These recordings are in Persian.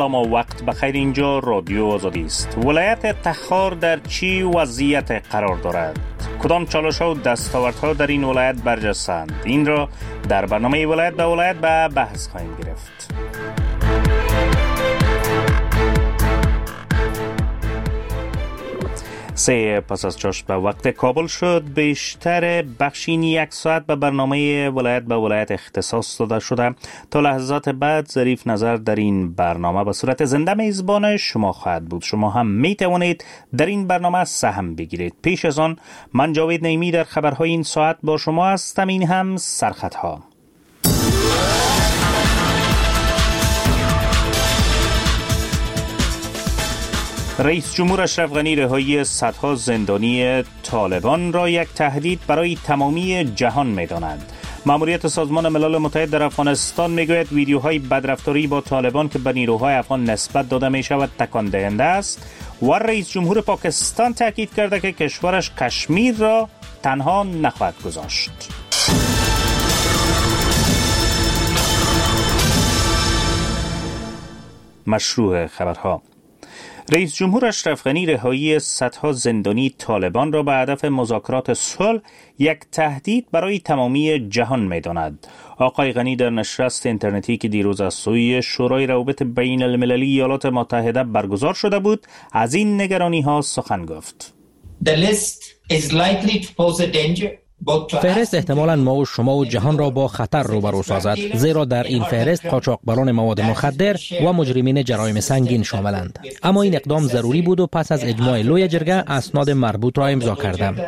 سلام و وقت بخیر. اینجا رادیو آزادی است. ولایت تخار در چی وضعیت قرار دارد؟ کدام چالش‌ها و دستاوردها در این ولایت برجسته‌اند؟ این را در برنامه ولایت به ولایت به بحث خواهیم گرفت. سه پس از چاشت به وقت کابل شد. بیشتر بخشین یک ساعت به برنامه ولایت به ولایت اختصاص داده شده. تا لحظات بعد ظریف نظر در این برنامه به صورت زنده میزبان شما خواهد بود. شما هم می توانید در این برنامه سهم بگیرید. پیش از آن من جاوید نیمی در خبرهای این ساعت با شما هستم. این هم سرخطها. رئیس جمهور اشرف غنی رهایی صدها زندانی طالبان را یک تهدید برای تمامی جهان می‌داند. ماموریت سازمان ملل متحد در افغانستان میگوید ویدیوهای بدرفتاری با طالبان که به نیروهای افغان نسبت داده میشود تکان دهنده است و رئیس جمهور پاکستان تاکید کرده که کشورش کشمیر را تنها نخواهد گذاشت. مشروع خبرها. رئیس جمهور اشرف غنی رهایی صدها زندانی طالبان را به هدف مذاکرات صلح یک تهدید برای تمامی جهان می‌داند. آقای غنی در نشست اینترنتی که دیروز از سوی شورای روابط بین المللی ایالات متحده برگزار شده بود از این نگرانی‌ها سخن گفت. The list is likely to pose a danger. فهرست احتمالاً ما و شما و جهان را با خطر روبرو سازد، زیرا در این فهرست قاچاقبران مواد مخدر و مجرمین جرایم سنگین شاملند. اما این اقدام ضروری بود و پس از اجماع لوی جرگه اسناد مربوط را امضا کردم.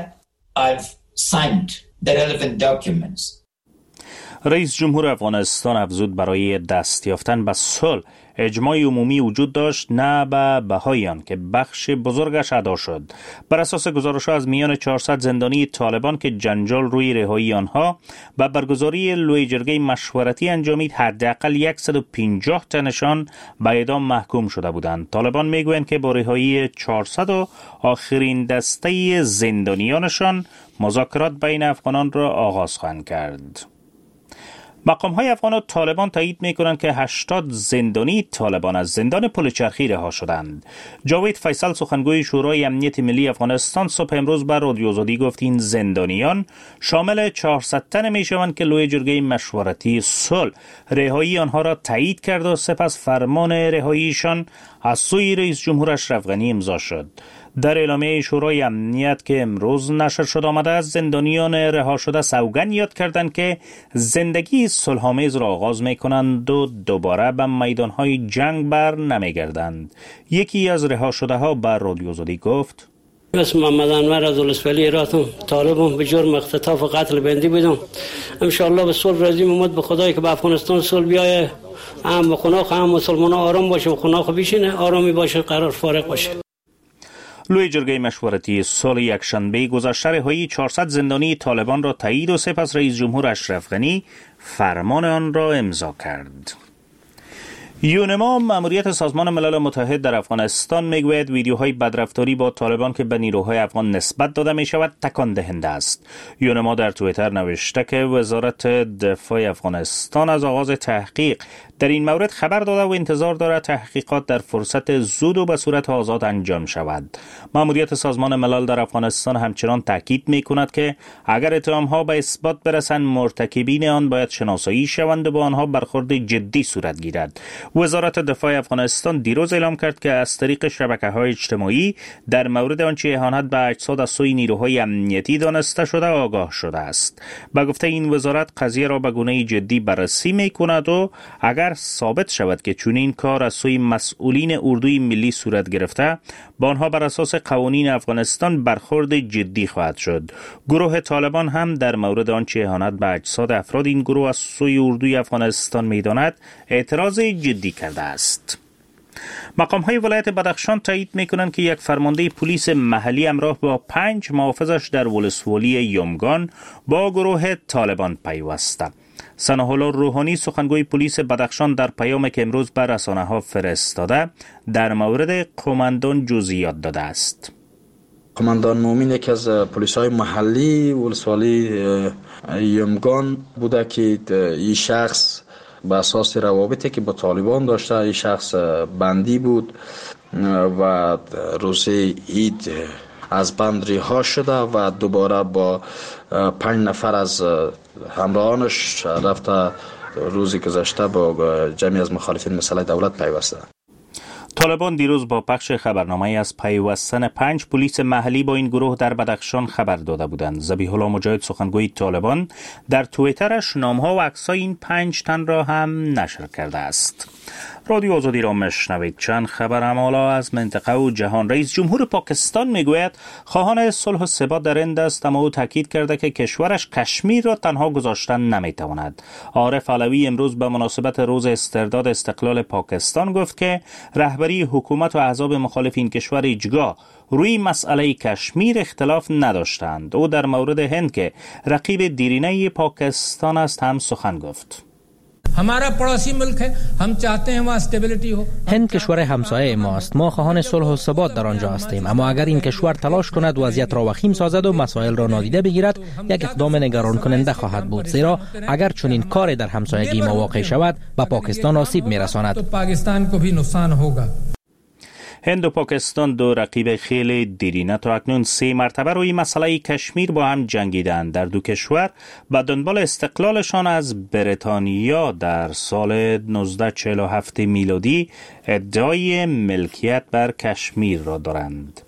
رئیس جمهور افغانستان افزود برای دست یافتن به صلح اجماع عمومی وجود داشت، نه به بهای آن که بخش بزرگش ادا شد. بر اساس گزارش‌ها از میان 400 زندانی طالبان که جنجال روی رهایی آنها و برگزاری لوی جرگه مشورتی انجامید، حداقل 150 تنشان به اعدام محکوم شده بودند. طالبان میگویند که با رهایی 400 و آخرین دسته زندانیانشان مذاکرات بین افغانان را آغاز خواهند کرد. مقام‌های افغان و طالبان تایید می‌کنند که 80 زندانی طالبان از زندان پلچرخی رها شدند. جاوید فیصل سخنگوی شورای امنیت ملی افغانستان صبح امروز بر رادیو آزادی گفت این زندانیان شامل 400 تن می‌شوند که لوی جرگه مشورتی صلح رهایی آنها را تایید کرد و سپس فرمان رهاییشان از سوی رئیس جمهور اشرف غنی امضا شد. در اعلامیه شورای امنیت که امروز نشر شد آمده است زندانیان رها شده سوگند یاد کردند که زندگی صلح‌آمیز را آغاز می‌کنند و دوباره به میدان‌های جنگ بر نمی‌گردند. یکی از رها شده‌ها بر رادیو آزادی گفت: اسم محمد انور از ولسوالی هراتم، طالبم به جرم اختطاف و قتل بندی بودم. ان شاء الله به صلح راضیم اومد به خدای که به افغانستان صلح بیایه، هم خناق هم مسلمان‌ها آرام باشه و خناق بشینه، آرامی باشه، قرار فارغ باشه. لوی جرگه مشورتی صلح یکشنبه گذشته رهایی 400 زندانی طالبان را تایید و سپس رئیس جمهور اشرف غنی فرمان آن را امضا کرد. یونما ماموریت سازمان ملل متحد در افغانستان میگوید ویدیوهای بدرفتاری با طالبان که به نیروهای افغان نسبت داده می شود تکان دهنده است. یونما در توییتر نوشته که وزارت دفاع افغانستان از آغاز تحقیق در این مورد خبر داده و انتظار دارد تحقیقات در فرصت زود و به صورت آزاد انجام شود. ماموریت سازمان ملل در افغانستان همچنان تاکید می کند که اگر اتهام‌ها به اثبات برسند مرتکبین آن باید شناسایی شوند و با آنها برخورد جدی صورت گیرد. وزارت دفاع افغانستان دیروز اعلام کرد که از طریق شبکه‌های اجتماعی در مورد آنچه اهانت به اجساد از سوی نیروهای امنیتی دانسته شده آگاه شده است. به گفته این وزارت قضیه را به گونه جدی بررسی می‌کند و اگر ثابت شود که چنین کار از سوی مسئولین اردوی ملی صورت گرفته با آنها بر اساس قوانین افغانستان برخورد جدی خواهد شد. گروه طالبان هم در مورد آنچه اهانت به اجساد افراد این گروه از سوی اردوی افغانستان می‌داند اعتراض جدی کرده است. مقام‌های ولایت بدخشان تایید می‌کنند که یک فرمانده پلیس محلی همراه با 5 محافظش در ولسوالی یمگان با گروه طالبان پیوسته. ثناء الله روحانی سخنگوی پلیس بدخشان در پیامی که امروز بر رسانه‌ها فرستاده در مورد قماندان جزئیات داده است. قماندان مومن یکی از پلیس‌های محلی ولسوالی یمگان بوده که این شخص به اساس روابطی که با طالبان داشته این شخص بندی بود و روز عید از بند رها شده و دوباره با 5 نفر از همراهانش رفته روزی گذشته با جمعی از مخالفین مسئله دولت پیوسته. طالبان دیروز با پخش خبرنامه از پیوستن 5 پلیس محلی با این گروه در بدخشان خبر داده بودند. ذبیح الله مجاهد سخنگوی طالبان در توییترش نامها و عکسای این 5 تن را هم نشر کرده است. رادیو آزادی را میشنوید. چند خبر حالا از منطقه و جهان. رئیس جمهور پاکستان میگوید خواهان صلح و ثبات در هند است، اما او تاکید کرده که کشورش کشمیر را تنها گذاشتن نمیتواند. عارف علوی امروز به مناسبت روز استرداد استقلال پاکستان گفت که رهبری حکومت و احزاب مخالف این کشور هیچگاه روی مسئله کشمیر اختلاف نداشتند. او در مورد هند که رقیب دیرینه پاکستان است هم سخن گفت. हमारा पड़ोसी मुल्क है, हम चाहते हैं वहाँ स्टेबिलिटी हो. هند کشور همسایه ماست. ما خواهان صلح و ثبات در آنجا هستیم، اما اگر این کشور تلاش کند وضعیت را وخیم سازد و مسائل را نادیده بگیرد، یک اقدام نگران کننده خواهد بود، زیرا اگر چنین کاری در همسایگی ما واقع شود به پاکستان آسیب میرساند. तो पाकिस्तान को भी नुकसान होगा. هند و پاکستان دو رقیب خیلی دیرینه تا اکنون 3 مرتبه روی مسئله کشمیر با هم جنگیدند. در دو کشور به دنبال استقلالشان از بریتانیا در سال 1947 میلادی ادعای ملکیت بر کشمیر را دارند.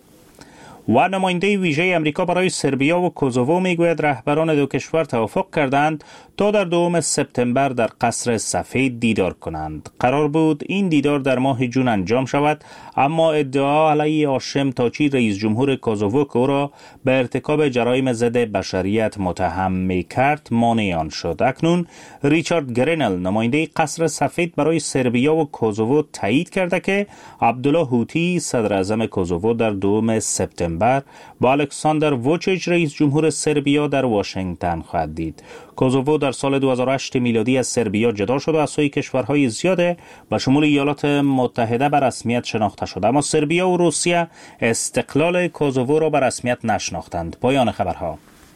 و نماینده ویژه امریکا برای سربیا و کوزوو میگوید رهبران دو کشور توافق کردند تا در 2 سپتامبر در قصر سفید دیدار کنند. قرار بود این دیدار در ماه جون انجام شود، اما ادعا علیه هاشم تاچی رئیس جمهور کوزوو که او را به ارتکاب جرایم ضد بشریت متهم میکرد مانع آن شد. اکنون ریچارد گرینل نماینده قصر سفید برای سربیا و کوزوو تایید کرده که عبدالله هوتی صدر اعظم کوزوو در 2 سپتامبر با الکساندر ووچیچ رئیس جمهور سربیا در واشنگتن خواهد دید. کوزوو در سال 2008 میلادی از سربیا جدا شد و از سوی کشورهای زیاده به شمول ایالات متحده به رسمیت شناخته شد، اما سربیا و روسیه استقلال کوزوو را به رسمیت نشناختند. پایان خبرها.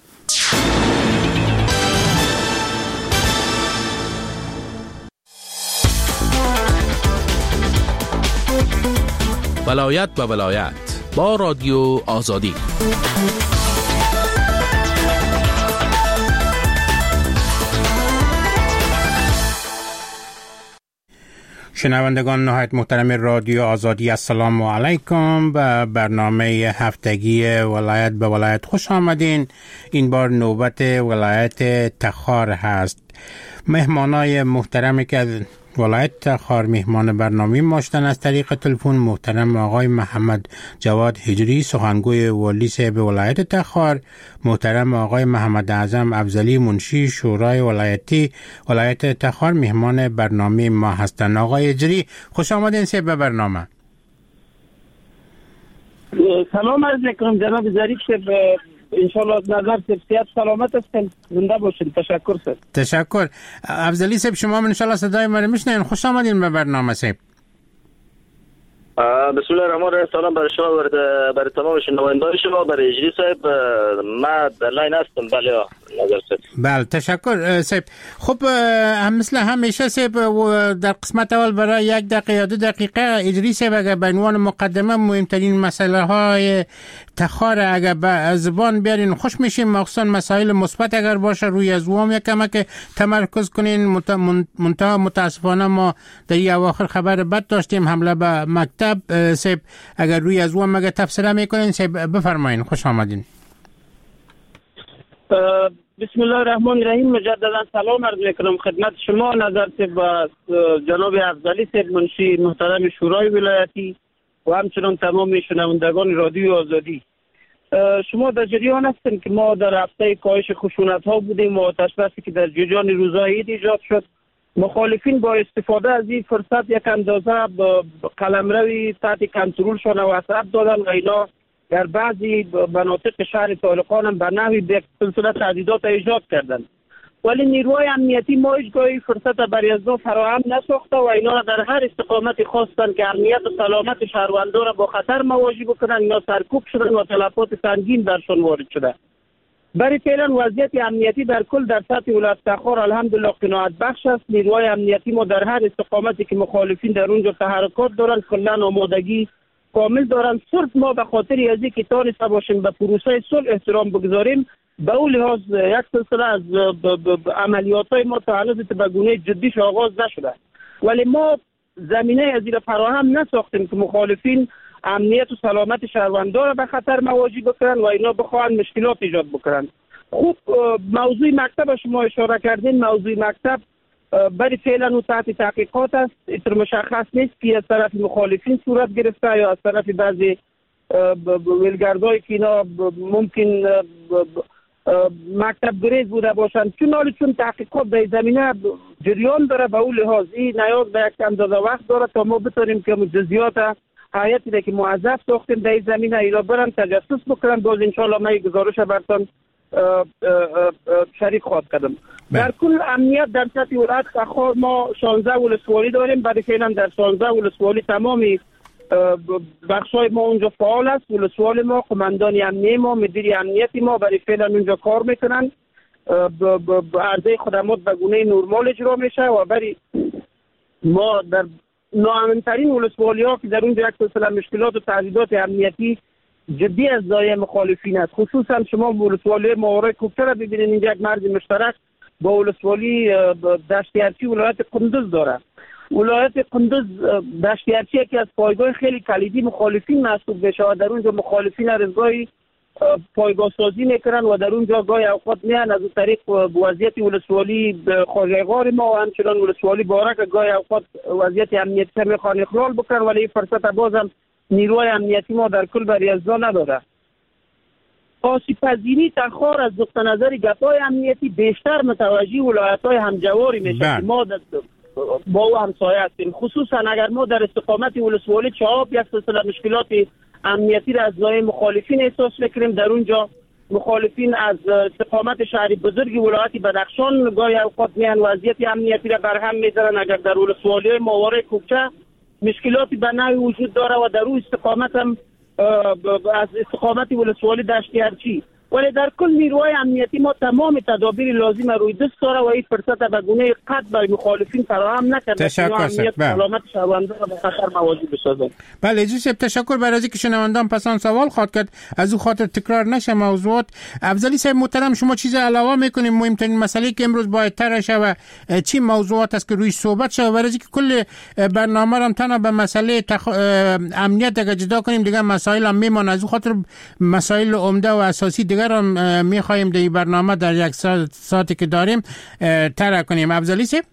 ولایت به ولایت با رادیو آزادی. شنوندگان نهایت محترم رادیو آزادی، السلام علیکم. به برنامه هفتگی ولایت به ولایت خوش آمدین. این بار نوبت ولایت تخار هست. مهمانای محترمی که ولایت تخار مهمان برنامه ماشتن از طریق تلفن محترم آقای محمد جواد هجری سخنگوی والی صاحب ولایت تخار، محترم آقای محمد اعظم افضلی منشی شورای ولایتی ولایت تخار مهمان برنامه ما هستند. آقای هجری خوش آمدین صاحب به برنامه. سلام عرض میکنم جناب ظریف صاحب، انشالله نظر صحت سلامت هستین، زنده باشین. تشکر سر. تشکر. افضلی صاحب شما من انشالله صدای من میشنین. خوش آمدین به برنامه صاحب. بسم الله الرحمن الرحیم. سلام برای شما، برای تمام شنوندگان شما، برای اجری صاحب. ما در لاین هستم. بله نظر صاحب. بله تشکر صاحب. خب مثل همیشه صاحب در قسمت اول برای 1 دقیقه یا 2 دقیقه اجری صاحب اگر به عنوان مقدمه مهمترین مسئله های تخار اگر به زبان بیارین خوش میشیم، مخصوصا مسائل مثبت اگر باشه روی از وام یک کمک تمرکز کنین. متاسفانه ما در این اواخر خبر بد داشتیم، حمله به مکتب. صاحب اگر روی از وام اگر تفسیر میکنین صاحب بفرمایین. خوش آمدین. بسم الله الرحمن الرحیم. مجددا سلام عرض میکنم خدمت شما نظر با جناب افضلی صاحب منشی محترم شورای ولایتی و همچنان تمام شنوندگان رادیو آزادی. شما در جریان هستین که ما در هفته کاهش خشونت ها بودیم و آتش بسی که در جریان روزهای عید ایجاد شد، مخالفین با استفاده از این فرصت یک اندازه قلمروی تحت کنترلشان و عصب دادن و اینا در بعضی مناطق شهر طالقان هم به نحوی به سلسله تهدیدات ایجاد کردند، ولی نیروهای امنیتی ما هیچگاهی فرصت برای از فراهم نساخته و اینا در هر استقامتی خواستن که امنیت و سلامت شهروندان را با خطر مواجه بکنن. اینا سرکوب شدن و تلفات سنگین درشان وارد شده. برای فعلا وضعیت امنیتی در کل در سطح ولایت تخار الحمدلله قناعت بخش است. نیروهای امنیتی ما در هر استقامتی که مخالفین در اونجا تحرکات دارند کلا آمادگی کامل دارند. صرف ما به خاطر از اینکه تانسته باشیم به پروسه صلح احترام بگذاریم به اون لحاظ یک سلسله از عملیات های ما تا هنوز به گونه جدیش آغاز نشده، ولی ما زمینه از این فراهم نساختیم که مخالفین امنیت و سلامت شهروندان را به خطر مواجه بکنن و اینا بخواهند مشکلات ایجاد بکنن. خوب موضوع مکتب شما اشاره کردین، موضوع مکتب برای فعلا و تحت تحقیقات است. اینطور مشخص نیست که از طرف مخالفین صورت گرفته یا از طرف بعضی ولگردهایی که اینا ممکن مکتب گریز بوده باشند. چون تحقیقات در زمینه جریان داره به اون لحاظ این نیاز به یک اندازه وقت داره تا ما بتونیم که جزئیات حیاتی که موظف ساختیم در زمینه اینا برن تجسس بکنن. باز انشاءالله من گزارش براتون شریک خواهد کردم. در کل امنیت در سطح ولایت تخار ما 16 ولسوالی داریم. برای فعلا در 16 ولسوالی تمامی بخشای ما اونجا فعال است. ولسوال ما، قماندان امنیتی ما، مدیر امنیتی ما برای فعلا اونجا کار میکنن. عرضه خدمات به گونه نرمال اجرا میشه و برای ما در ناامن‌ترین ولسوالی ها که در اونجا یک سلسله مشکلات و تهدیدات امنیتی جدی از زایه مخالفین است. خصوصا شما ولسوالی ماوره کوکتر را ببینید، اینجا یک مرز مشترک با ولسوالی دشتیارچی ولایت قندوز داره. ولایت قندوز دشتیارچی که از پایگاه خیلی کلیدی مخالفین محسوب بشه و در اونجا مخالفین ارزگاهی پایگاه سازی میکنن و در اونجا گاهی اوقات میان از طریق وضعیت ولسوالی خارج‌غار ما و همچنان ولسوالی بارک گاهی اوقات وضعیت امنیتی میخوان اخلال بکنن، ولی این فرصت بازم نیروهای امنیتی ما در کل برای ازدا نداره. آسیب پذیری تخار از نقطه نظر گپای امنیتی بیشتر متوجه ولایت‌های همجواری میشه. ما با او همسایه هستیم. خصوصا اگر ما در استقامت ولسوالی چهاب یک سلسله مشکلات امنیتی را از زای مخالفین احساس میکنیم. در اونجا مخالفین از استقامت شهری بزرگی ولایت بدخشان گاهی اوقات میان وضعیت امنیتی را برهم میذارن. اگر در ولسوالی ماوره کوکچه مشکلاتی به نوعی وجود داره و در اون استقامت هم از استقامت ولسوالی دشتیارچی، ولی در کل نیروهای امنیتی ما تمام تدابیر لازم روی دست داره و این فرصت به گونه قطع برای مخالفین فراهم نکرده. تشکر سلامت شهروندان به خطر مواجه بسازند. بله اجازه تشکر برای اینکه شنوندان پسان سوال خواد کرد، از او خاطر تکرار نشه موضوعات. افضلی صاحب محترم، شما چیز علاوه میکنیم؟ مهمترین مسئله که امروز باید طرح شه چی موضوعات است که روی صحبت شه؟ برای اینکه کل برنامه را تنها به مسئله امنیت دیگه جدا کنیم، دیگه مسائل هم میمونه. از او خاطر مسائل عمده و اساسی دیگه را میخواهیم در برنامه در یک ساعتی که داریم طرح کنیم. افضلی صاحب.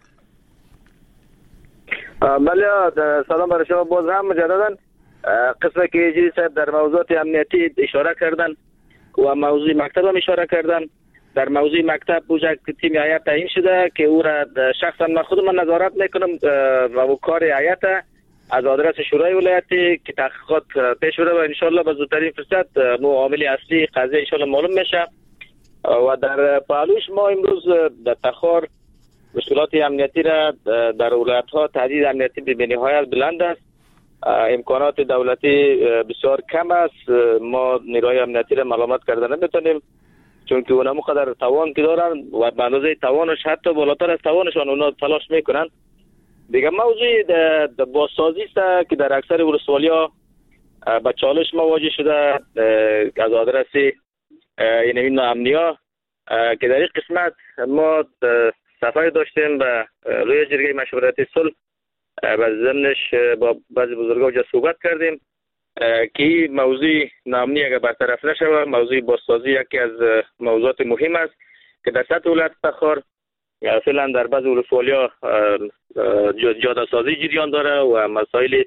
بله، سلام برای شما. باز هم مجددا قسمه که اجری صاحب در موضوعات امنیتی اشاره کردن و موضوع مکتب هم اشاره کردن. در موضوع مکتب بوجه تیم هیئت تعیین شده که او را شخصا من خودم نظارت میکنم و کار هیئت از آدرس شورای ولایتی که تحقیقات پیش بره و انشالله به زودترین فرصت عامل اصلی قضیه انشالله معلوم میشه. و در پهلوش ما امروز در تخار مشکلات امنیتی را در ولایت ها تهدید امنیتی به نهایت بلند است. امکانات دولتی بسیار کم است. ما نیروهای امنیتی را ملامت کردن نمیتونیم، چون که اونا مقدر توان که دارن و به اندازه توانش حتی بالاتر از توانشان اونا تلاش میکنن. دیگه موضوع بازسازی است که در اکثر ولسوالی‌ها با چالش مواجه شده از آدرس این امنیا که در این قسمت ما سفر داشتیم به روی جرگه مشورتی صلح و ضمنش با بعضی بزرگان جا صحبت کردیم که موضوع ناامنی اگر برطرف نشود، موضوع بازسازی یکی از موضوعات مهم است که در سطح ولایت تخار فعلا در بعض ولسوالی‌ها جاده سازی جریان داره و مسائل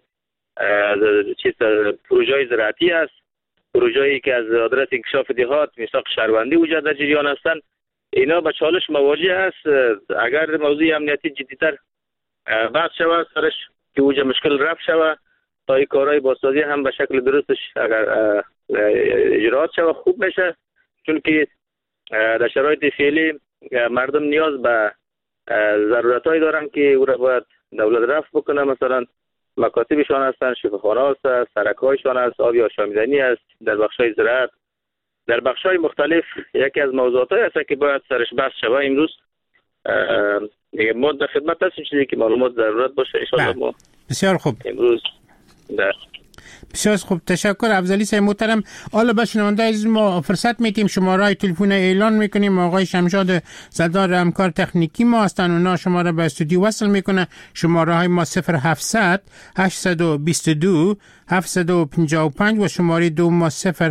پروژه زراعتی است، پروژه‌ای که از آدرس انکشاف دهات میثاق شهروندی وجود در جریان هستند. اینا با چالش مواجه است. اگر موضوع امنیتی جدی‌تر بحث شود سرش که اوجه مشکل رفع شود تا این کارهای بازسازی هم به شکل درستش اگر اجرات شود خوب میشه، چون که در شرایط فعلی مردم نیاز به ضرورتایی دارن که او را باید دولت رفع بکنه. مثلا مکاتبشان هستن، شفاخانه هست، سرک‌هایشان هست، آبی آشامیدنی است، در بخشای زراعت در بخش‌های مختلف یکی از موضوعاتی است که باید سرش بحث شود. امروز دیگه ما در خدمت هستیم چیزی که معلومات ضرورت باشه ان شاء الله. ما بسیار خوب امروز بسیار خوب، تشکر افضلی صاحب محترم. حالا به شنونده عزیز ما فرصت میدیم، شماره تلفن اعلان میکنیم. آقای شمشاد زردار همکار تکنیکی ما هستن، اونا شما را به استودیو وصل میکنه. شماره های ما 0700 822 755 و شماره دو ما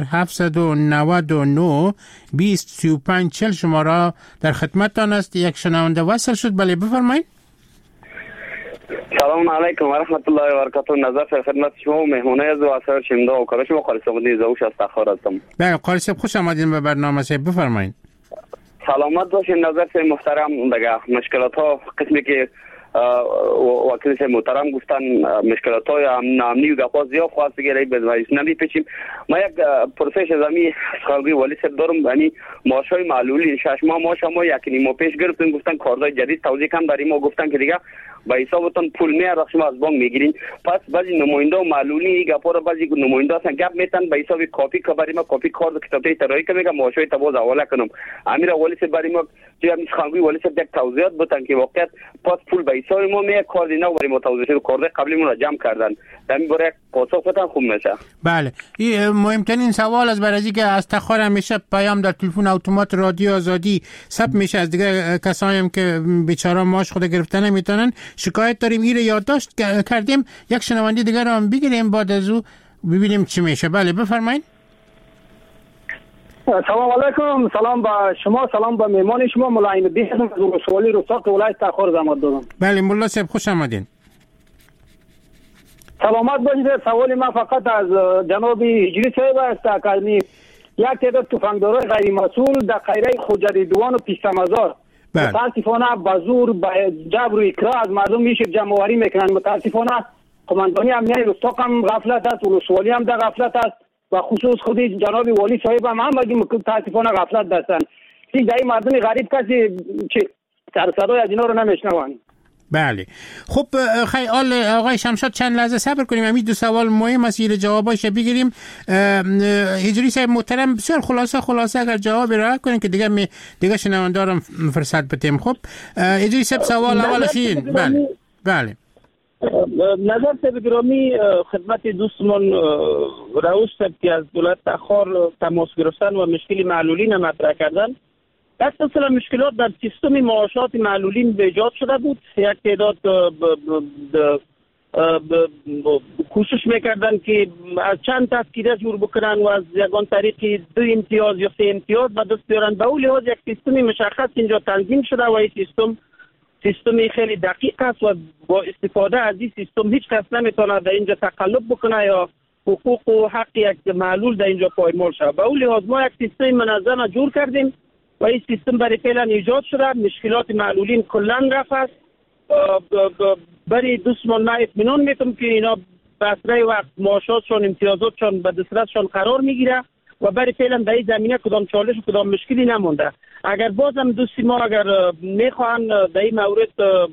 0799 2035 40. شماره در خدمتتان است. یک شنونده وصل شد. بله بفرمایید. سلام علیکم و رحمت الله و برکاته. نظر خدمت شما و مهمونه از واسه شنده و کار شما قاری صاحب زوش از تخار هستم. بله قاری صاحب خوش آمدین به برنامه صاحب، بفرمایید. سلامت باشین. نظر صاحب محترم دیگه مشکلات ها قسمی که وکیل صاحب محترم گفتن مشکلات های امنی و گپا زیاد خواست گیری بدوایس نمی پیچیم. ما یک پروسش از امی خالقی ولی صاحب دارم، یعنی ماشای معلولی 6 ماه ماش ما یکی ماه پیش گرفتیم، گفتن کارهای جدید توضیح کم داریم و گفتن که دیگه با حسابتون پول میاد شما از بانک میگیرین. پس بعضی نماینده و معلولی گپا رو بعضی نماینده هستن گپ میتن به حساب کاپی کبری ما کاپی کارت کتابی طراحی که میگم ماشای تباز حواله کنم. امیر ولی صاحب برای ما چه می خالقی ولی صاحب یک توضیحات بتن که واقعا پس پول به حساب ما میاد، کارت نو برای ما توضیح شد، کارت قبلی ما رو جمع کردن. همین برای پاسخ بدن خوب میشه. بله این مهمترین سوال از برای که از تخار همیشه پیام در تلفن اتومات رادیو آزادی ثبت میشه. از دیگه کسایی هم که بیچاره ماش خود گرفتن نمیتونن شکایت داریم، این رو یادداشت کردیم. یک شنونده دیگه رو هم بگیریم بعد از او ببینیم چی میشه. بله بفرمایید. سلام علیکم. سلام با شما، سلام با مهمان شما ملایم الدین از ولسوالی رستاق ولایت تخار زحمت دادم. بله مولا صاحب خوش آمدین. سلامت باشید. سوال من فقط از جناب هجری صاحب است. اکادمی یک تعداد تفنگدارای غیر مسئول در قیره خوجریدوان و پیشتمزار متاسفانه به زور به جبر و اکراه از مردم میشه جمع آوری میکنن. متاسفانه قماندانی امنیت رستاق هم غفلت است، ولسوالی هم در غفلت است و خصوص خود جناب والی صاحب هم متاسفانه غفلت داشتن. این در این مردم غریب کسی چه سر صدای از اینا رو نمیشنوند. بله خب خیلی آقای شمشاد چند لحظه صبر کنیم، همین دو سوال مهم است که جوابایش بگیریم. هجری صاحب محترم بسیار خلاصه اگر جواب راه کنین که دیگه شنوندارم فرصت بدیم. خب هجری صاحب سوال اولش این. بله نظر صاحب گرامی خدمت دوستمون رئوس صاحب که از دولت تخار تماس گرفتن و مشکل معلولین مطرح کردن. اصلا مشکلات در سیستم معاشات معلولین به ایجاد شده بود. یک تعداد کوشش میکردن که از چند تذکیره جور بکنن و از یگان طریقی 2 امتیاز یا 3 امتیاز به دست بیارن. به اون لحاظ یک سیستم مشخص اینجا تنظیم شده و این سیستم خیلی دقیق است و با استفاده از این سیستم هیچ کس نمیتونه در اینجا تقلب بکنه یا حقوق و حق یک معلول در اینجا پایمال شود. به اون لحاظ ما یک سیستم منظم جور کردیم و این سیستم برای فعلا ایجاد شده. مشکلات معلولین کلا رفت است. برای دوستمان من اطمینان میتونم که اینا به اسرع وقت معاشاتشون امتیازاتشون به دسترسشون قرار میگیره و برای فعلا در این زمینه کدام چالش و کدام مشکلی نمونده. اگر بازم دوستی ما اگر میخوان در این مورد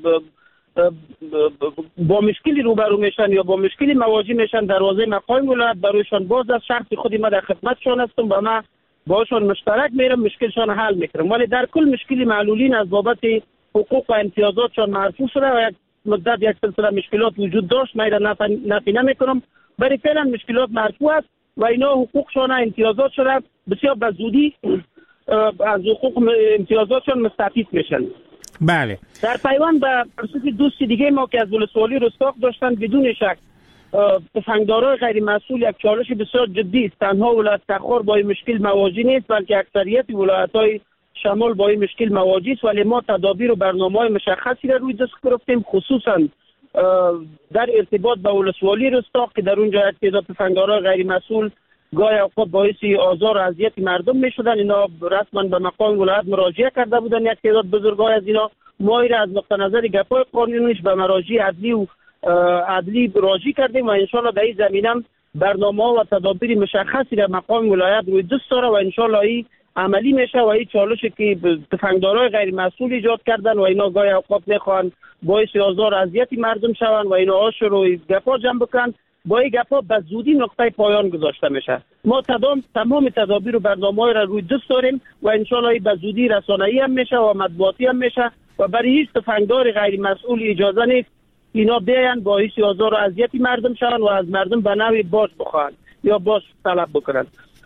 با مشکلی روبرو میشن یا با مشکلی مواجه میشن، دروازه مقام ولایت برایشان باز است. شخص خودی ما در خدمتشان هستم و ما باشون مشترک میرم مشکلشان حل میکنم. ولی در کل مشکلی معلولین از بابت حقوق و امتیازاتشان مرفوع شده و یک مدت یک سلسله مشکلات وجود داشت. من نفی نمیکنم، برای فعلا مشکلات مرفوع است و اینا حقوقشان امتیازاتشان بسیار به زودی از حقوق امتیازاتشان مستفید میشن. بله در پیوند به پرسش دوستی دیگه ما که از ولسوالی رستاق داشتن، بدون شک تفنگدارای غیر مسئول یک چالش بسیار جدی است. تنها ولایت تخار با این مشکل مواجه نیست بلکه اکثریت ولایت‌های شمال با این مشکل مواجه است، ولی ما تدابیر و برنامه‌های مشخصی را روی دست گرفتیم، خصوصا در ارتباط با ولسوالی رستاق که در اونجا یک تعداد تفنگدارای غیر مسئول گاهی اوقات باعث آزار و اذیت مردم میشدن. اینا رسما به مقام ولایت مراجعه کرده بودن. یک تعداد بزرگای از اینا ما را از نقطه نظر گپای قانونیش به مراجع عدلی راجع کردیم و انشالله در این زمینه برنامه و تدابیر مشخصی در مقام ولایت روی دست داره و انشالله این عملی میشه و این چالشی که تفنگدارای غیر مسئول ایجاد کردن و اینا گاهی اوقات میخوان باعث آزار و اذیت مردم شوند و اینا آش رو گپا جمع بکنن، با این گپا به زودی نقطه پایان گذاشته میشه. ما تمام تدابیر و برنامه‌های را روی دست داریم و ان شاءالله به زودی رسانه‌ای هم میشه و مطبوعاتی هم میشه و برای هیچ تفنگدار غیر مسئول اجازه نیست اینا بیان باعث آزار و اذیت مردم شوند و از مردم به نوعی باج بخواهند یا باج طلب بکنند.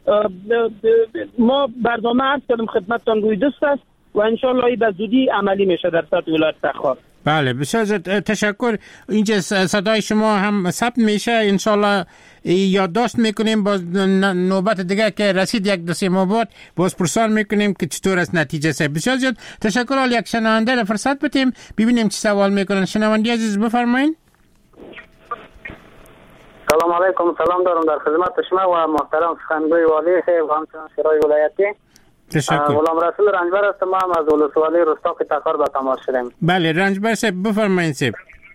ما برنامه عرض کردم خدمتتان روی دست است و ان شاءالله به زودی عملی میشه در سطح ولایت تخار. بله بسیار تشکر. اینجا صدای شما هم ثبت میشه، انشالله یادداشت میکنیم باز نوبت دیگه که رسید یک دو سه ماه بعد باز پرسان میکنیم که چطور است نتیجه سه. بسیار زیاد تشکر. حال یک شنونده را فرصت بدیم ببینیم چی سوال میکنن. شنونده عزیز بفرمایید. سلام علیکم. سلام دارم در خدمت شما و محترم سخنگوی والی و همچنین شورای ولایتی. غلام رسول رنجبر هستم. ما هم از ولسوالی رستاق تخار به تماس شدیم. بله رنجبر صاحب بفرمایید صاحب.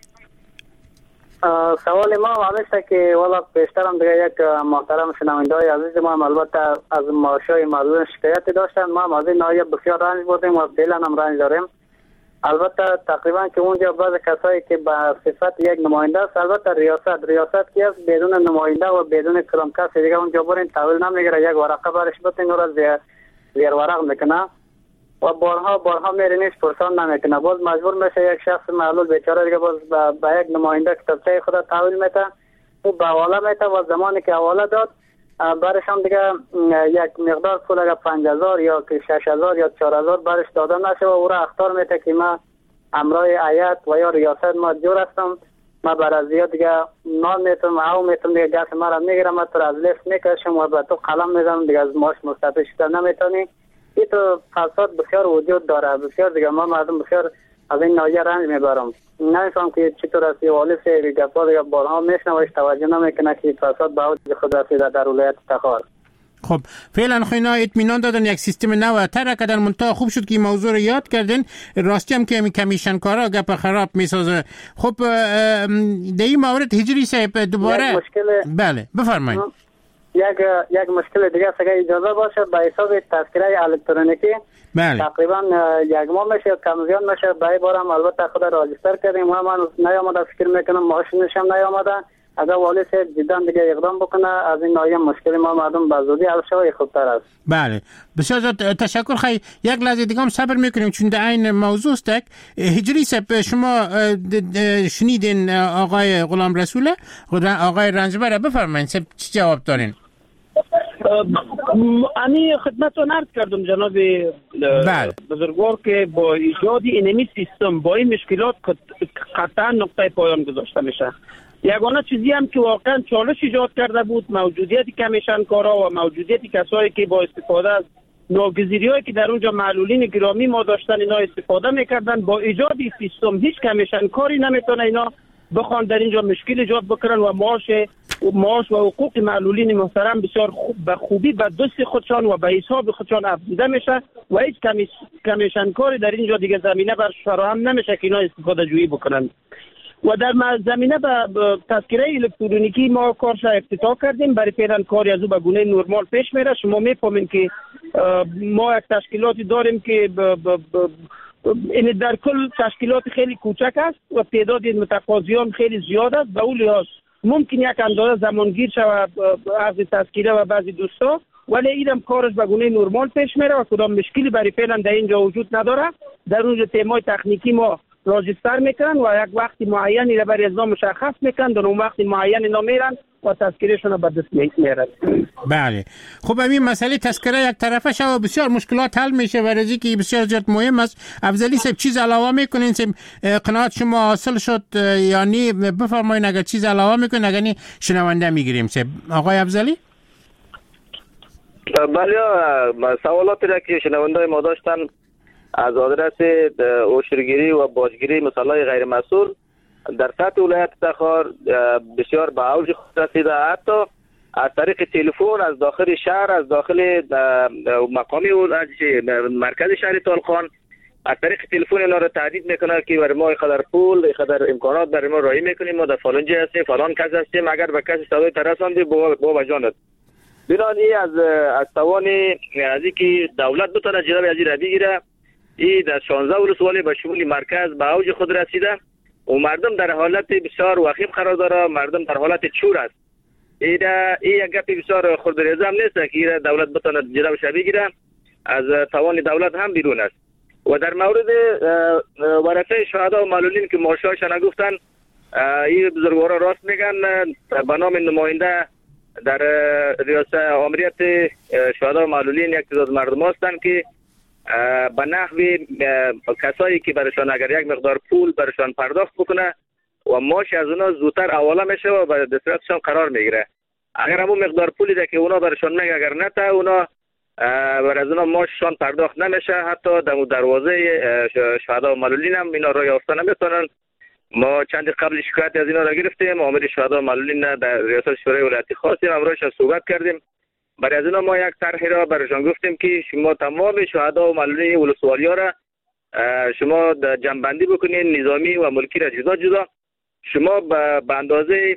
سوال ما همیشه که والا پیشترم دیگه یک محترم شنونده‌های عزیز ما هم البته از معاشای معلول شکایتی داشتن. ما هم از این ناحیه بسیار رنج بردیم و فعلا هم رنج داریم. البته تقریبا که اونجا بعض کسایی که به صفت یک نماینده است، البته ریاست که است بدون نماینده و بدون کلام کسی دیگه اونجا برین تحویل نمیگیره، یک ورقه برش بتین و زیر ورق میکنه و بارها میرینیش پرسان نمیکنه. باز مجبور میشه یک شخص معلول بیچاره دیگه باز به یک نماینده کتابچه خود تحویل میده و به حواله میده و زمانی که حواله داد برش هم دیگه یک مقدار پول اگه 5000 یا 6000 یا 4000 برش داده نشه و او را اخطار میده که ما امرای هیئت و یا ریاست ما جور هستم، ما برازیا دیگه نان میتونم او میتونم دیگه گاز ما را میگیرم و تو از لیست میکشم و به تو قلم میزنم دیگه از ماش مستفید شده نمیتونی. این تو فساد بسیار وجود داره، بسیار دیگه ما مردم بسیار از این ناحیه رنج میبرم. نمیفهم که چطور است والی سه گپا دیگه بارها میشنویش توجه نمیکنه که فساد به اوج خود رسیده در ولایت تخار. خب فعلا خینا اطمینان دادن یک سیستم نو تر کردن. منتها خوب شد که این موضوع رو یاد کردن. راستی هم که کمیشن کارا گپ خراب میسازه. خب در این مورد هجری صاحب دوباره بله بفرمایید. یک مشکل دیگه است اگه اجازه باشه به حساب تذکره الکترونیکی بله. تقریبا یک ماه میشه کم زیاد میشه به بارم البته خود راجستر کردیم و من نیامده فکر میکنم ماشینش هم نیامده. اگر والی صاحب جدا دیگه اقدام بکنه از این ناحیه مشکل ما مردم به زودی حل شه خوبتر است. بله بسیار تشکر. خیلی یک لحظه دیگه هم صبر میکنیم چون در این موضوع است. هجری صاحب شما شنیدین آقای غلام رسوله، آقای رنجبر بفرمایید چی جواب دارین؟ امی خدمتتون عرض کردم جناب بزرگوار که با ایجاد اینمی سیستم با این مشکلات قطعا نقطه پایان گذاشته میشه. یگانه چیزی هم که واقعا چالش ایجاد کرده بود موجودیت کمیشن کارا و موجودیت کسایی که با استفاده از ناگزیری‌هایی که در اونجا معلولین گرامی ما داشتن اینا استفاده میکردن. با ایجاد این سیستم هیچ کمیشن کاری نمیتونه اینا بخوان در اینجا مشکل ایجاد بکنن و معاش و حقوق معلولین محترم بسیار به خوبی به دست خودشان و به حساب خودشان افزوده میشه و هیچ کمیشن کاری در اینجا دیگه زمینه بر فراهم نمیشه که اینا استفاده جویی بکنن. و در زمینه به تذکره الکترونیکی ما کارش افتتاح کردیم. برای فعلا کاری از او به گونه نرمال پیش میره. شما میفهمین که ما یک تشکیلاتی داریم که این در کل تشکیلات خیلی کوچک است و تعداد متقاضیان خیلی زیاد است. به اون لحاظ ممکن یک اندازه زمانگیر شود از تذکره و بعضی دوستا، ولی اینم کارش به گونه نرمال پیش میره و کدام مشکلی برای فعلا در اینجا وجود نداره. در اونجا تیمای تکنیکی ما راجستر میکنن و یک وقتی معینی را برای ازنا مشخص میکنن، در اون وقتی معینی اینا میرن و تذکرهشون به دست میارن. بله خب این مسئله تذکره یک طرفه شو بسیار مشکلات حل میشه و رزی که بسیار زیاد مهم است. افضلی صاحب چیز علاوه میکنین؟ قناعت شما حاصل شد یعنی بفرمایید اگر چیز علاوه میکنین اگر نی شنونده میگیریم. آقای افضلی؟ بله سوالاتی را که شنونده ما داشتن از آدرس عشرگیری و باجگیری مسائل غیر مسئول در سطح ولایت تخار بسیار به اوج خود رسیده. حتی از طریق تلفن از داخل شهر، از داخل مقامی مرکز شهر طالقان از طریق تلفن اینا را تهدید میکنه که برای ما خدر پول خدر امکانات برای ما رایی میکنیم، ما در فلان جای هستیم فلان کس هستیم، اگر به کسی صدای ترساندی با جانت. بنابراین از توان از اینکه دولت بتونه جلوی از این را بگیره، این در 16 ولسوالی به شمول مرکز به اوج خود رسیده و مردم در حالت بسیار وخیم قرار داره، مردم در حالت چور است. این یک گپ بسیار خردریزه هم نیست که دولت بتونه جلوش بگیره، از توان دولت هم بیرون است. و در مورد ورثه شهدا و معلولین که معاشهاشان نگفتن، این بزرگوارا راست میگن. به نام نماینده در ریاست آمریت شهدا و معلولین یک تعداد مردم هستند که به نحوی کسایی که برشان اگر یک مقدار پول برشان پرداخت بکنه و معاش از اونا زودتر حواله میشه و به دسترسشان قرار میگیره. اگر همون مقدار پولی ده که اونا برشان میگه اگر نته اونا بر از اونا معاششان پرداخت نمیشه، حتی در دروازه شهدا و معلولین هم اینا را یافته نمیتونن. ما چند قبل شکایت از اینا را گرفتیم، آمر شهدا و معلولین در ریاست شورای ولایتی خواستیم، امروز صحبت کردیم. برای از اینا ما یک طرحی را برشان گفتیم که شما تمام شهدا و معلولین ولسوالیا را شما جمع‌بندی بکنین، نظامی و ملکی را جدا جدا. شما به اندازه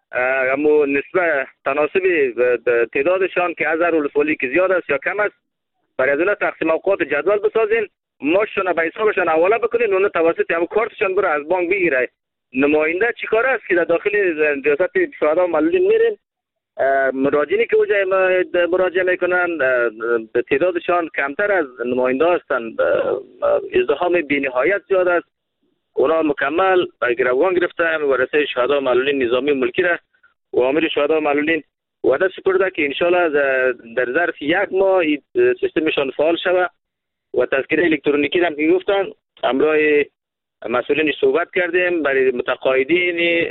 نسبت تناسب تعدادشان که از هر ولسوالی که زیاد است یا کم است، برای از اینا تقسیم اوقات جدول بسازین، ماشون به حسابشان حواله بکنین، اون توسط هم کارتشان برو از بانک بگیره. نماینده چیکار است که در داخل ریاست شهدا و معلولین میرین، مراجعینی که اوجه مراجعه میکنن تعدادشان کمتر از نماینده هستند، ازدحام بی‌نهایت زیاد است. اونا مکمل گروگان گرفتن ورثه شهدا و معلولین نظامی ملکی را و آمر شهدا و معلولین وعده سپرده که انشالله در ظرف یک ماه سیستمشان فعال شود و تذکره الکترونیکی هم که گفتن همراه مسئولین صحبت کردیم. برای متقاعدین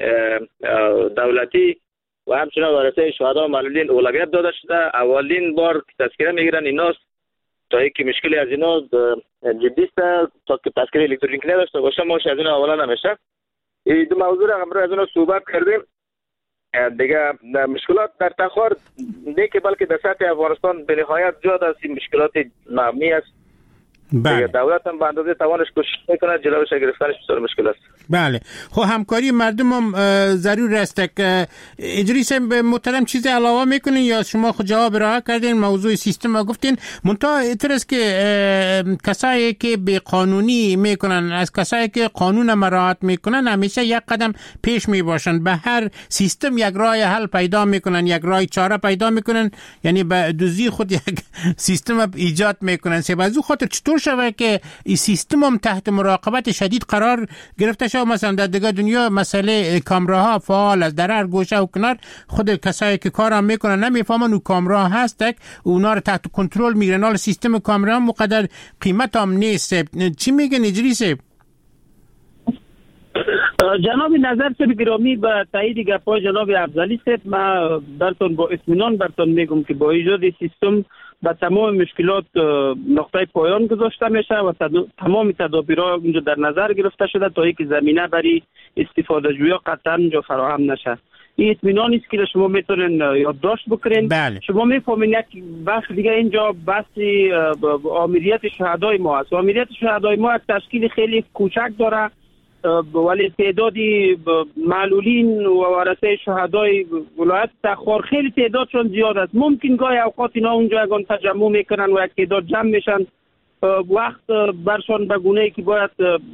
دولتی و همچنان ورثه شهدا و معلولین اولویت داده شده. اولین بار تذکره میگیرن ایناست تا اینکه مشکلی از اینا جدی است، تا که تذکره الکترونیکی نداشته باشه ماش از اینا حواله نمیشه. این دو موضوع را امروز از اینا صحبت کردیم. دیگه مشکلات در تخار نه که بلکه در سطح افغانستان به نهایت زیاد است. این مشکلات مبنی است. بله. دولت هم به اندازه توانش کوشش میکنه جلوش گرفتنش بسیار مشکل است. بله. خب همکاری مردم هم ضرور است. اجریس محترم چیز علاوه میکنین یا شما خود جواب راه کردین؟ موضوع سیستم گفتین، منتها اعتراض است که کسایی که به قانونی میکنن از کسایی که قانون مراعات میکنن همیشه یک قدم پیش میباشن، به هر سیستم یک راه حل پیدا میکنن، یک راه چاره پیدا میکنن، یعنی به دوزی خود یک سیستم ایجاد میکنن. سبازو خاطر چطور شوه که این سیستم هم تحت مراقبت شدید قرار گرفته شد؟ مثلا در دیگه دنیا مسئله کامراها فعال است، در هر گوشه و کنار خود کسایی که کارم میکنن نمیفهمن او کامرا هست، اونا رو تحت کنترل میگیرن. حالا سیستم کامرا هم مقدر قیمت هم نیست. چی میگن اجریس؟ جناب نظر سر گرامی به تایید گپای جناب افضلی صاحب، من براتون با اطمینان براتون میگم که با ایجاد سیستم به تمام مشکلات نقطه پایان گذاشته میشه و تمام تدابیرها اونجا در نظر گرفته شده تا اینکه زمینه برای استفاده جویا قطعا اونجا فراهم نشه. این اطمینان است که شما میتونین یادداشت بکنین. بله. شما میفهمین یک بخش دیگه اینجا بحث آمریت شهدای ما است. آمریت شهدای ما یک تشکیل خیلی کوچک داره، ولی تعدادی معلولین و ورثه شهدای ولایت تخار خیلی تعدادشون زیاد است. ممکن گاهی اوقات اینا اونجا اگه تجمع میکنن و یک تعداد جمع میشن، وقت برشان به گونه‌ای که باید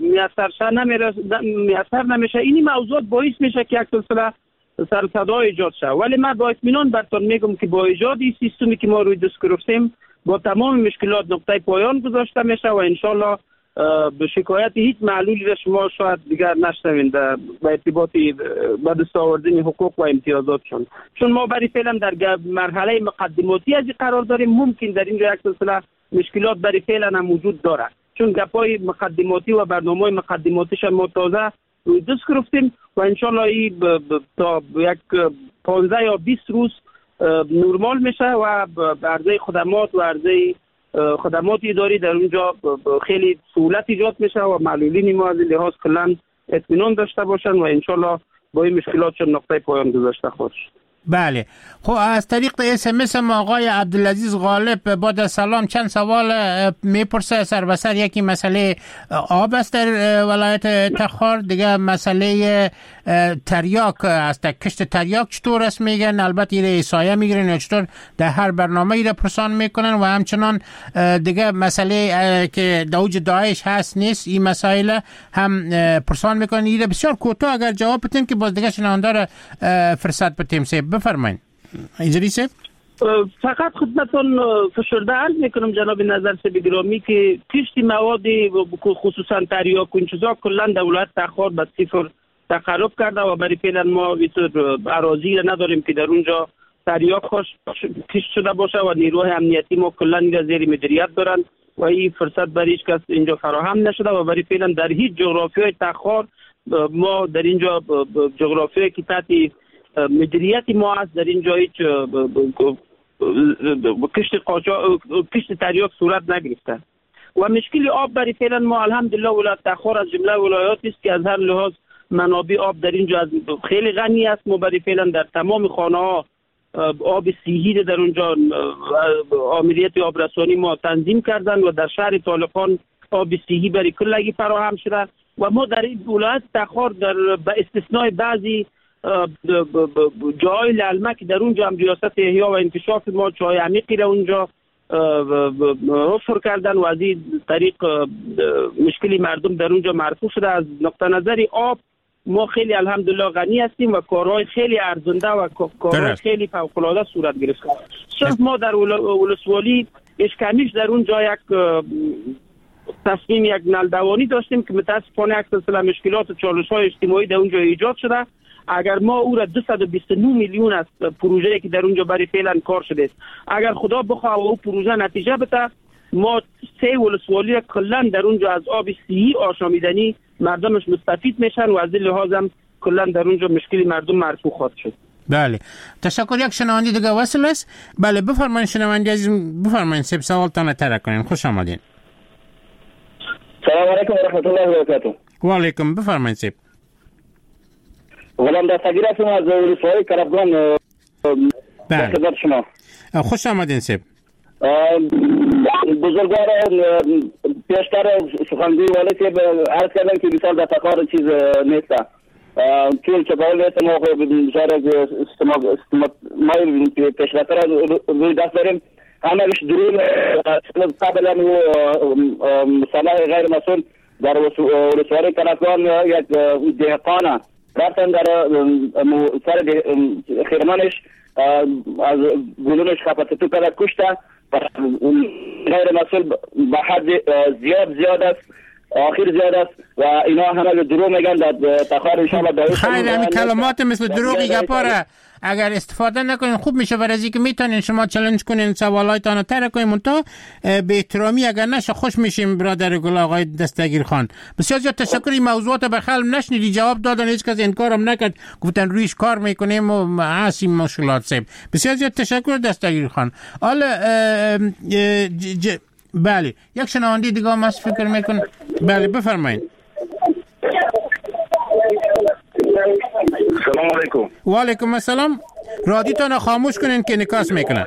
میسر نمیشه. اینی موضوعات باعث میشه که یک سلسله سر صدا ایجاد شه. ولی من با اطمینان براتون میگم که با ایجاد این سیستمی که ما روی دست گرفتیم با تمام مشکلات نقطه پایان گذاشته میشه و انشالله به شکایت هیچ معلولی را شما شاید دیگر نشنوین به ارتباطی به دست آوردن حقوق و امتیازاتشون، چون ما برای فعلا در مرحله مقدماتی از قرار داریم. ممکن در اینجا یک سلسله مشکلات برای فعلا هم وجود داره، چون گپای مقدماتی و برنامه مقدماتیش ما تازه روی دست گرفتیم و انشالله این تا یک 15 یا 20 روز نرمال میشه و عرضه خدمات و عرضه خدمات اداری در اونجا خیلی سهولت ایجاد میشه و معلولین ما از لحاظ کلان اطمینان داشته باشن و انشالله با این مشکلاتشون نقطه پایان گذاشته خواهد. بله. خب از طریق SMS ما آقای عبدالعزیز غالب بعد سلام چند سوال میپرسه سر به سر. یکی مسئله آب است در ولایت تخار، دیگه مسئله تریاک است. کشت تریاک چطور است میگن، البته ایره سایه میگیرن یا چطور در هر برنامه ایره پرسان میکنن، و همچنان دیگه مسئله که دوج داعش هست نیست، این مسائل هم پرسان میکنن. ایره بسیار کوتاه اگر جواب بدین که باز دیگه شنوندار فرصت بدیم. بفرمایید اجازه. فقط خدمتون فشرده عرض میکنم جناب نظر سه گرامی که کشت مواد خصوصا تریاک و این چیزا کلا در ولایت تخار به صفر تقلب کرده و برای فعلا ما اینطور اراضی را نداریم که در اونجا تریاک کشت شده باشه و نیروهای امنیتی ما کلا این زیر مدیریت دارن و این فرصت برای هیچ کس اینجا فراهم نشده و برای فعلا در هیچ جغرافیای تخار ما در اینجا جغرافیایی که تحت مدیریت ما است در اینجا هیچ کشت تریاک صورت نگرفته و مشکل آب برای فعلا ما الحمدلله ولایت تخار از جمله ولایاتی است که از هر لحاظ منابع آب در اینجا خیلی غنی است. ما برای فعلا در تمام خانه ها آب صحی در اونجا آمریت آبرسانی ما تنظیم کردن و در شهر طالقان آب صحی برای کلگی فراهم شده و ما در این ولایت تخار در به استثنای بعضی جای لعلمه که در اونجا هم ریاست احیا و انکشاف ما چای عمیقی را اونجا حفر کردن و از این طریق مشکلی مردم در اونجا مرفوع شده. از نقطه نظر آب ما خیلی الحمدلله غنی هستیم و کارهای خیلی ارزنده و کارهای خیلی فوق‌العاده صورت گرفته. صرف ما در ولسوالی اشکمیش در اونجا یک تصمیم یک نلدوانی داشتیم که متاسفانه یک سلسله مشکلات و چالش‌های اجتماعی در اونجا ایجاد شده. اگر ما او را 229 میلیون است پروژه‌ای که در اونجا برای فعلا کار شده است، اگر خدا بخواه او پروژه نتیجه بده ما 3 ولسوالی را کلا در اونجا از آب صحی آشامیدنی مردمش مستفید میشن و از این لحاظ هم کلا در اونجا مشکلی مردم مرفوع خواهد شد. بله تشکر. یک شنونده دیگه وصل است. بله بفرمایید شنونده عزیز، بفرمایید سب سوالتان طرح کنین. خوش آمدین. سلام علیکم و رحمت الله و برکاته. و علیکم. بفرمایید سب. غلام دستگیر هستم از ولسوالی کربگان. بله شما خوش آمدین سب. بزرگوار پیشتر سخنگوی والی که عرض کردن که بسیار در تخار چیز نیست، چون چپاول نیست. ما بسیار مایل پیشرفته را روی دست داریم. همهش درون قبلا و صلاح غیر مسئول در ولسوالی کربگان یک دهقانه رفتن در سر خیرمانش از گلونش خفتتو کرده کشته. غیر مسئول به حد زیاد است، آخر زیاد است و اینا همه درو میگن در تخار انشاءالله. خیلی همین کلمات مثل دروغی گپاره اگر استفاده نکنین خوب میشه. برای که میتونین شما چالش کنین سوالایتان رو طرح کنین منتها به احترامی اگر نشه خوش میشیم. برادر گل آقای دستگیر خان بسیار زیاد تشکر. این موضوعات به خلم نشنیدی جواب دادن، هیچ کس انکارم نکرد، گفتن رویش کار میکنیم و هست این مشکلات سیب. بسیار زیاد تشکر دستگیر خان. حالا بله یک شنونده دیگه هم هست فکر میکنم. بله بفرمایید. سلام علیکم. و علیکم السلام. رادیوتون خاموش کنین که انعکاس میکنه.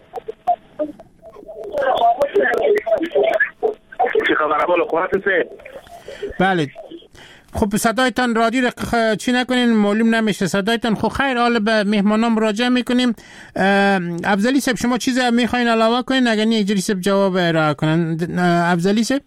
چه خبر اول خواسته سه؟ بله خب صدایتان رادیو رو چی نکنین معلوم نمیشه صدایتان. خب خیر حالا به مهمانان مراجعه میکنیم. افضلی صاحب شما چیز میخواین علاوه کنین اگر نه اجری صاحب جواب ارائه کنن. افضلی صاحب.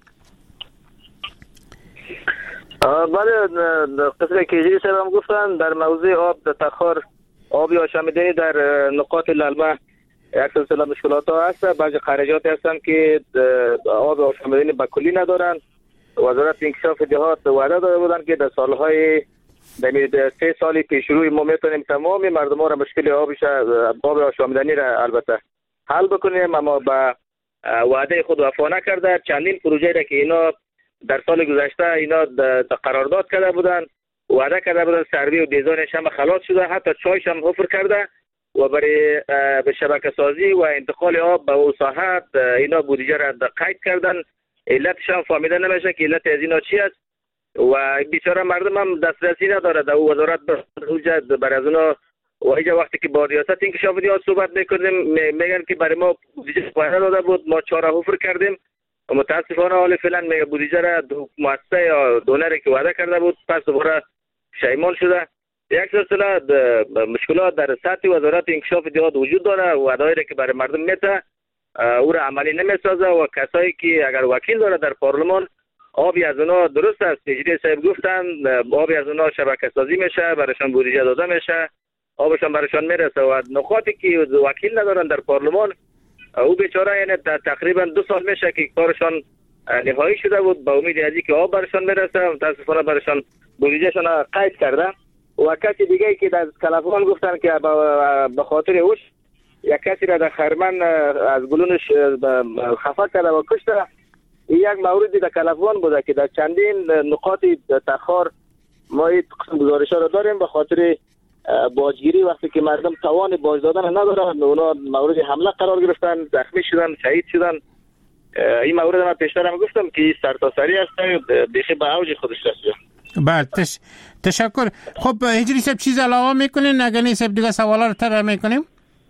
بله قسم که اجری صاحب هم گفتن در موضوع آب در تخار آبی آشامیدنی در نقاط للمه یک سلسله مشکلات ها هست. بعضی خارجات هستن که آب آشامیدنی به کلی ندارن. وزارت انکشاف دهات وعده داده بودن که در سالهای 3 سال پیش روی ما میتونیم تمام مردم ها را مشکل آب آشامیدنی را البته حل بکنیم، اما با وعده خود وفا نکرده. چندین پروژه را که اینا در سال گذشته اینا قرارداد کرده بودن، وعده کرده بودن، سروی و دیزاینش هم خلاص شده، حتی چایش هم حفر کرده و برای به شبکه سازی و انتقال آب به اون ساحه اینا بودجه را قید کردن. علتش هم فهمیده نمیشه که علت از اینا چی است و بیچاره مردم هم دسترسی نداره. در وزارت برای از اونا و اینجا وقتی که با ریاست انکشاف دیار صحبت میکنیم میگن که برای ما بودجه پایانه داده بود، ما چاره حفر کردیم. متاسفانه حال فعلا میگه بودجه را مؤسسه یا دونری که وعده کرده بود پس دوباره شیمان شده. یک سلسله مشکلات در سطح وزارت انکشاف دیار وجود داره، وعده‌ای که برای مردم میده او را عملی نمیسازه و کسایی که اگر وکیل داره در پارلمان آبی از اونا درست است. اجری صاحب گفتن آبی از اونا شبکه سازی میشه، برایشان بودجه داده میشه، آبشان برایشان میرسه و نقاطی که وکیل ندارن در پارلمان او بیچاره یعنی تقریبا 2 سال میشه که کارشان نهایی شده بود با امید از اینکه آب برایشان میرسه، متاسفانه برایشان بودجهشان قید کرده. و کسی دیگه که در کلافون گفتن که به خاطر اوش یک کسی را در خرمن از گلونش خفه کرده و کشته. یک موردی در کلافون بوده که در چندین نقاط تخار ما این گزارش ها را داریم به خاطر باجگیری وقتی که مردم توان باج دادن ندارن اونا مورد حمله قرار گرفتن، زخمی شدن، شهید شدن. این مورد من پیشتر هم گفتم که سرتاسری است، بیخی به اوج خودش رسیده. بله تشکر. خب هجری صاحب چیز علاوه میکنین؟ اگر نیست دیگه سوالا رو طرح میکنیم.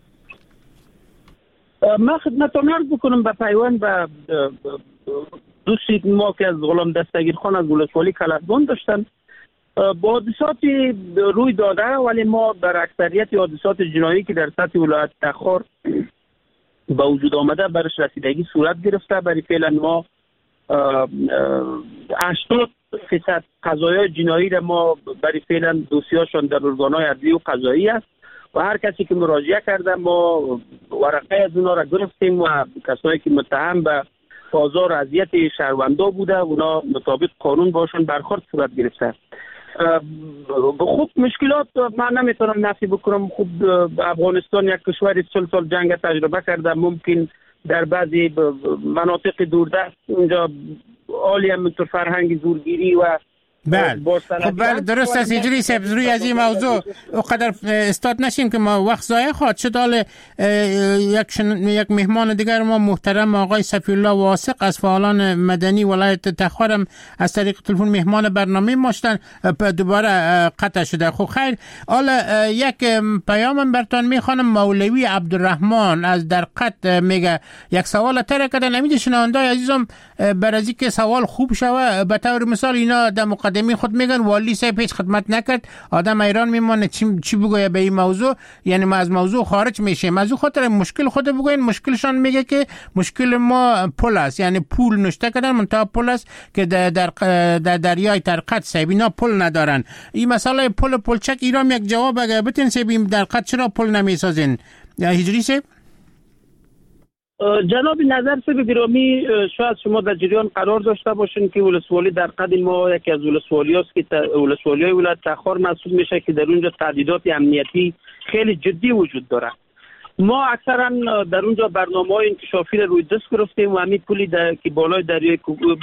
ما خدمتتون عرض بکنم به پیوند به دوستی ما که از غلام دستگیر خان از ولسوالی کلافون داشتن با حادثاتی روی داده، ولی ما بر اکثریت حادثات جنایی که در سطح ولایت تخار به وجود آمده برش رسیدگی صورت گرفته. برای فعلا ما 80% قضایای جنایی را ما برای فعلا دوسیهاشون در ارگانهای عدلی و قضایی است و هر کسی که مراجعه کرده ما ورقه از اونا را گرفتیم و کسایی که متهم به آزار و اذیت شهروندا بوده اونا مطابق قانون باشون برخورد صورت گرفته. خوب مشکلات من نمیتونم نفی بکنم. خوب افغانستان یک کشور 40 سال جنگ تجربه کرده، ممکن در بعضی مناطق دوردست اونجا عالی همینطور فرهنگ زورگیری و بله درست است. هجری صاحب روی از این موضوع اونقدر استاد نشیم که ما وقت ضایع خواهد شد. حال یک مهمان دیگر ما محترم آقای صفی الله واثق از فعالان مدنی ولایت تخار هم از طریق تلفن مهمان برنامه ما شدن، دوباره قطع شده. خب خیر، حالا یک پیام براتون میخوانم. مولوی عبدالرحمن از درقت میگه یک سوال طرح کردن. نمیده شنونده عزیزم بر از اینکه سوال خوب شوه به طور مثال اینا در مقدمی خود میگن والی صاحب هیچ خدمت نکرد، آدم ایران میمونه چی بگویه به این موضوع، یعنی ما از موضوع خارج میشیم. از خاطر مشکل خود بگوین. مشکلشان میگه که مشکل ما پول است، یعنی پول نشته کردن منتها پول است که در دریای درقت صاحب اینا پول ندارن. این مسئله پولچک ایران یک جواب اگه بتین صاحب این درقت چرا پول نمیسازین؟ هجری صاحب جناب نظر صاحب گرامی، شاید شما در جریان قرار داشته باشین که ولسوالی در قد ما یکی از ولسوالی است که ولسوالی ولایت تخار محسوب میشه که در اونجا تعدیدات امنیتی خیلی جدی وجود داره. ما اکثرا در اونجا برنامه‌های انکشافی رو روی دست گرفتیم و همین پولی که بالای دریای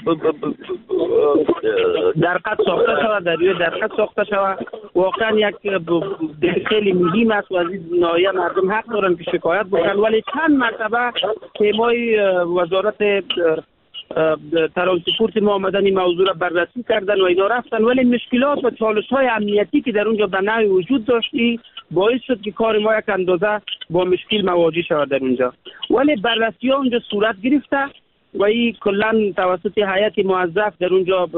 درقت ساخته شود، دریای درقت ساخته شود، واقعا یک خیلی مهم است و از این ناحیه مردم حق دارن که شکایت بکنن. ولی چند مرتبه تیمای وزارت ترانسپورت ما آمدن این موضوع را بررسی کردن و اینا رفتن، ولی مشکلات و چالش‌های امنیتی که در اونجا به نوعی وجود داشتی باعث شد که کار ما یک اندازه با مشکل مواجه شود در اونجا. ولی بررسی ها اونجا صورت گرفته و این کلا توسط هیئت موظف در اونجا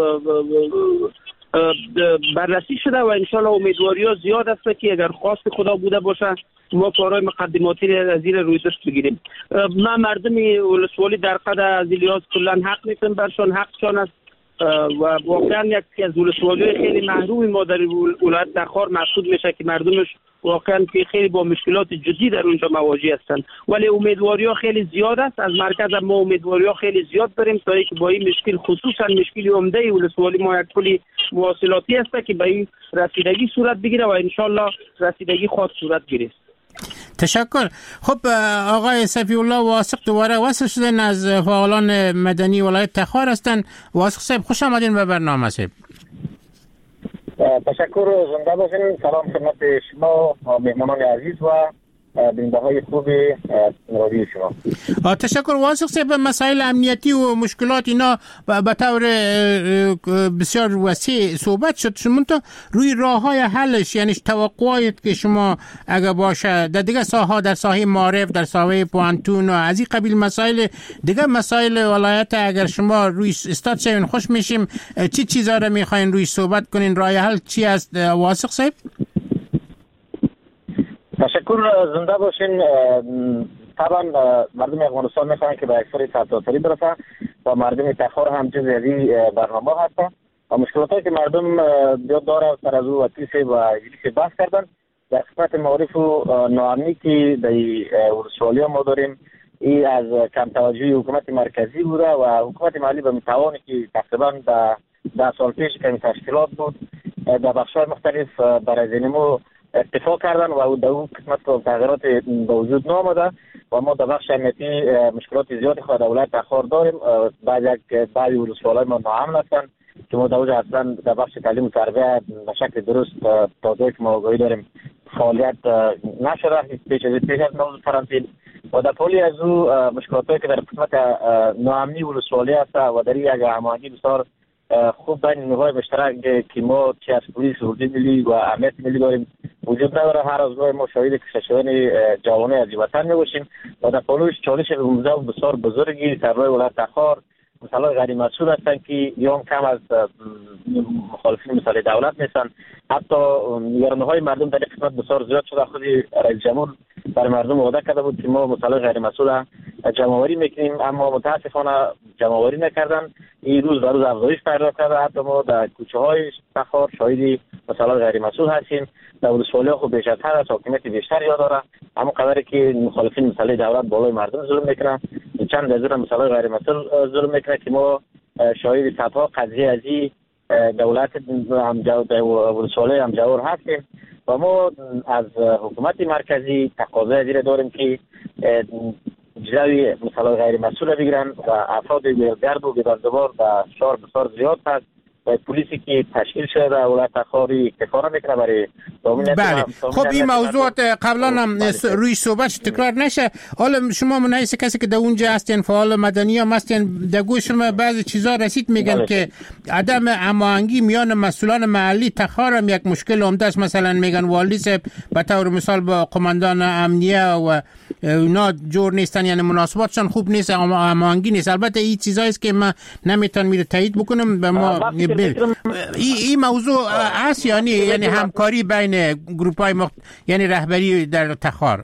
بررسی شده و انشالله امیدواری ها زیاد است که اگر خواست خدا بوده باشه ما کارهای مقدماتی از این روی دست بگیریم. ما مردم ولسوالی در قد از الیاس کلا حق میکنم برشان، حقشان است و واقعا یکی از ولسوالی خیلی محروم ما در ولایت تخار محسوب میشه که مردمش واقعا که خیلی با مشکلات جدی در اونجا مواجه هستند. ولی امیدواری ها خیلی زیاد است. از مرکز ما امیدواری ها خیلی زیاد داریم تا اینکه با این مشکل خصوصا مشکل عمده ولسوالی ما یک کلی مواصلاتی است که به این رسیدگی صورت بگیره و انشالله رسیدگی خود صورت گیره. تشکر. خب آقای صفی الله واثق دوباره وصل شدن از فعالان مدنی ولایت تخار هستند. واثق صاحب خوش آمدین به برنامه صاحب. تشکر، زنده باشین. سلام خدمت شما مهمانان عزیز و بینده های خوب رادیو شما. تشکر واثق صاحب. مسائل امنیتی و مشکلات اینا به طور بسیار وسیع صحبت شد. شما تا روی راه های حلش، یعنی توقعات که شما اگر باشه در دیگه ساحه، در ساحه معارف، در ساحه پوانتون و از این قبیل مسائل دیگه، مسائل ولایت اگر شما روی استاد شوین خوش میشیم، چی چیزا رو میخواین روی صحبت کنین؟ راه حل چی است واثق صاحب؟ تشکر، زنده باشین. طبعا مردم افغانستان میخواهند که به اکثر سرتاسری برسه و مردم تخار هم جز از برنامه هستن و مشکلاتی که مردم بیاد داره سر از او وکیل و اجلیس بحث کردن. در قسمت معارف و ناامنی که در ولسوالی ما داریم، این از کم توجهی حکومت مرکزی بوده و حکومت محلی به متوانی که تقریبا 10 سال پیش که تشکیلات بود در بخش‌های مختلف برای زنیمو اتفاق کردن و در اون قسمت تغییرات به وجود نامده و ما در بخش امنیتی مشکلات زیادی خواهد ولایت تخار داریم. بعضی ولسوالای ما ناامن هستند که ما در اصلا در بخش تعلیم و تربیت به شکل درست تا جایی که ما آگاهی داریم فعالیت نشده پیش از موضوع فرانسیل و در پولی از او مشکلاتی که در قسمت ناامنی ولسوالی هست و در یک هماهنگی بسیار خوب بین نیروهای مشترک که ما چه از پلیس اردوی ملی و امنیت ملی داریم وجود نداره. هر از گاهی ما شاهد کشته شدن جوانان از وطن میباشیم و در پلوش چالش بسیار بزرگی در راه ولایت تخار مثلا غیر مسئول هستن که یا کم از مخالفین مثل دولت نیستن. حتی نگرانی‌های مردم در قسمت بسیار زیاد شده. خود رئیس جمهور برای مردم وعده کرده بود که ما مثلا غیر مسئول جمع‌آوری میکنیم، اما متاسفانه جمع‌آوری نکردن. این روز به روز افزایش پیدا کرده. حتی ما در کوچه‌های تخار شاهد مثلا غیر مسئول هستیم. در ولسوالی خود بیشتر از حاکمیت بیشتر یاد داره، اما قدری که مخالفین مثلا دولت بالای مردم ظلم میکنن، چند از اون مثلا غیر مسئول ظلم میکنه که ما شاهد صدها قضیه از این دولت ولسوالی هم جوار هستیم و ما از حکومت مرکزی تقاضای زیر داریم که جلوی مثلا غیر مسئول بگیرن و افراد گرد و بی‌دردوار و شعار بسیار زیاد هست و پلیسی که تشکیل شده در ولایت تخاری اکتفا میکنه برای تامین. بله، خب این موضوعات قبلا هم روی صحبت تکرار نشه. حالا شما من حیث کسی که در اونجا هستین، فعال مدنی هم هستین، در گوش شما بعضی چیزا رسید میگن که عدم هماهنگی میان مسئولان محلی تخار هم یک مشکل عمده است. مثلا میگن والی صاحب به طور مثال با قماندان امنیه و اونا جور نیستن، یعنی مناسباتشون خوب نیست، هماهنگی نیست. البته این چیزایی است که من نمیتونم تایید بکنم. به ما این موضوع هست یعنی همکاری بین گروپ‌های یعنی رهبری در تخار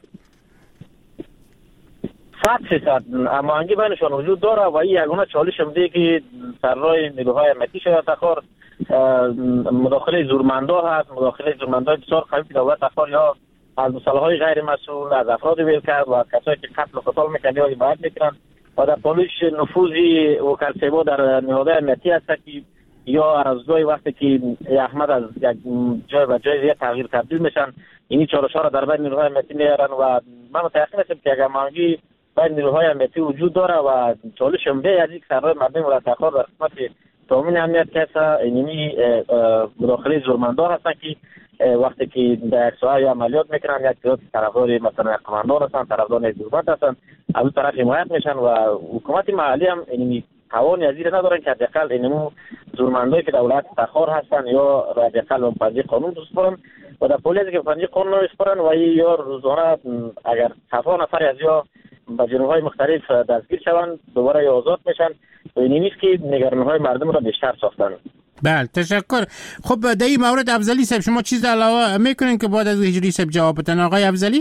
100% هماهنگی بینشان وجود داره و این یگانه چالش هم که سر راه نیروهای امنیتی شده تخار مداخله زورمندا هست. مداخله زورمندای بسیار قوی که دولت تخار یا از مسئوله‌های غیر مسئول، از افراد ویلکر و کسایی که قتل و قتال میکنن یا حمایت میکنن و در پالوش نفوذی وکالت‌سازی در نهادهای امنیتی هست که یا ارزگاهی وقتی که احمد از یک جای و جای دیگه تغییر تبدیل میشن، این چالش‌ها را در بین نیروهای امنیتی میارن و من متأکد هستم که هماهنگی بین نیروهای امنیتی وجود داره و چالش عمده از یک سرای مردم و تخار در قسمت تامین امنیت که اینمی مداخله زورمندا هستن که وقتی که در ساحه عملیات میکنن یک تعداد طرفدار مثلا قماندان هستن، طرفدار حکومت هستن، از اون طرف حمایت میشن و حکومت محلی هم اینمی توانی از این ندارن که حداقل اینمو زورمندایی که دولت تخار هستن یا حداقل پنجه قانون بسپارن و در پلیسی که پنجه قانون بسپارن و یا روزانه اگر صفا نفر از یا به جنوب‌های مختلف دستگیر شوند دوباره یا آزاد میشن و این نیست که نگرانی‌های مردم را بیشتر ساختن. بله تشکر. خب در این مورد افضلی صاحب شما چیز علاوه میکنین که بعد از هجری صاحب جواب بدن؟ آقای افضلی.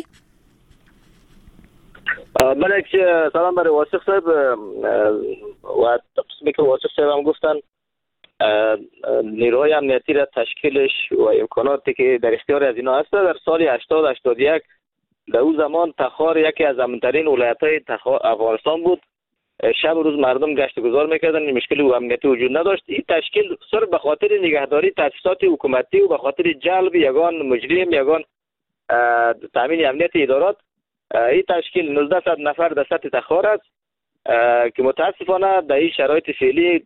بله، سلام برای واثق صاحب و قسمی که واثق صاحب هم گفتن نیروهای امنیتی را تشکیلش و امکاناتی که در اختیار از اینا هست. در سال 80-81 در اون زمان تخار یکی از امن‌ترین ولایت‌های افغانستان بود. شب و روز مردم گشت گذار میکردن، این مشکلی و امنیتی وجود نداشت. این تشکیل صرف به خاطر نگهداری تاسیسات حکومتی و به خاطر جلب یگان مجرم، یگان تامین امنیت ادارات، این تشکیل 1900 نفر در سطح تخار است که متاسفانه در این شرایط فعلی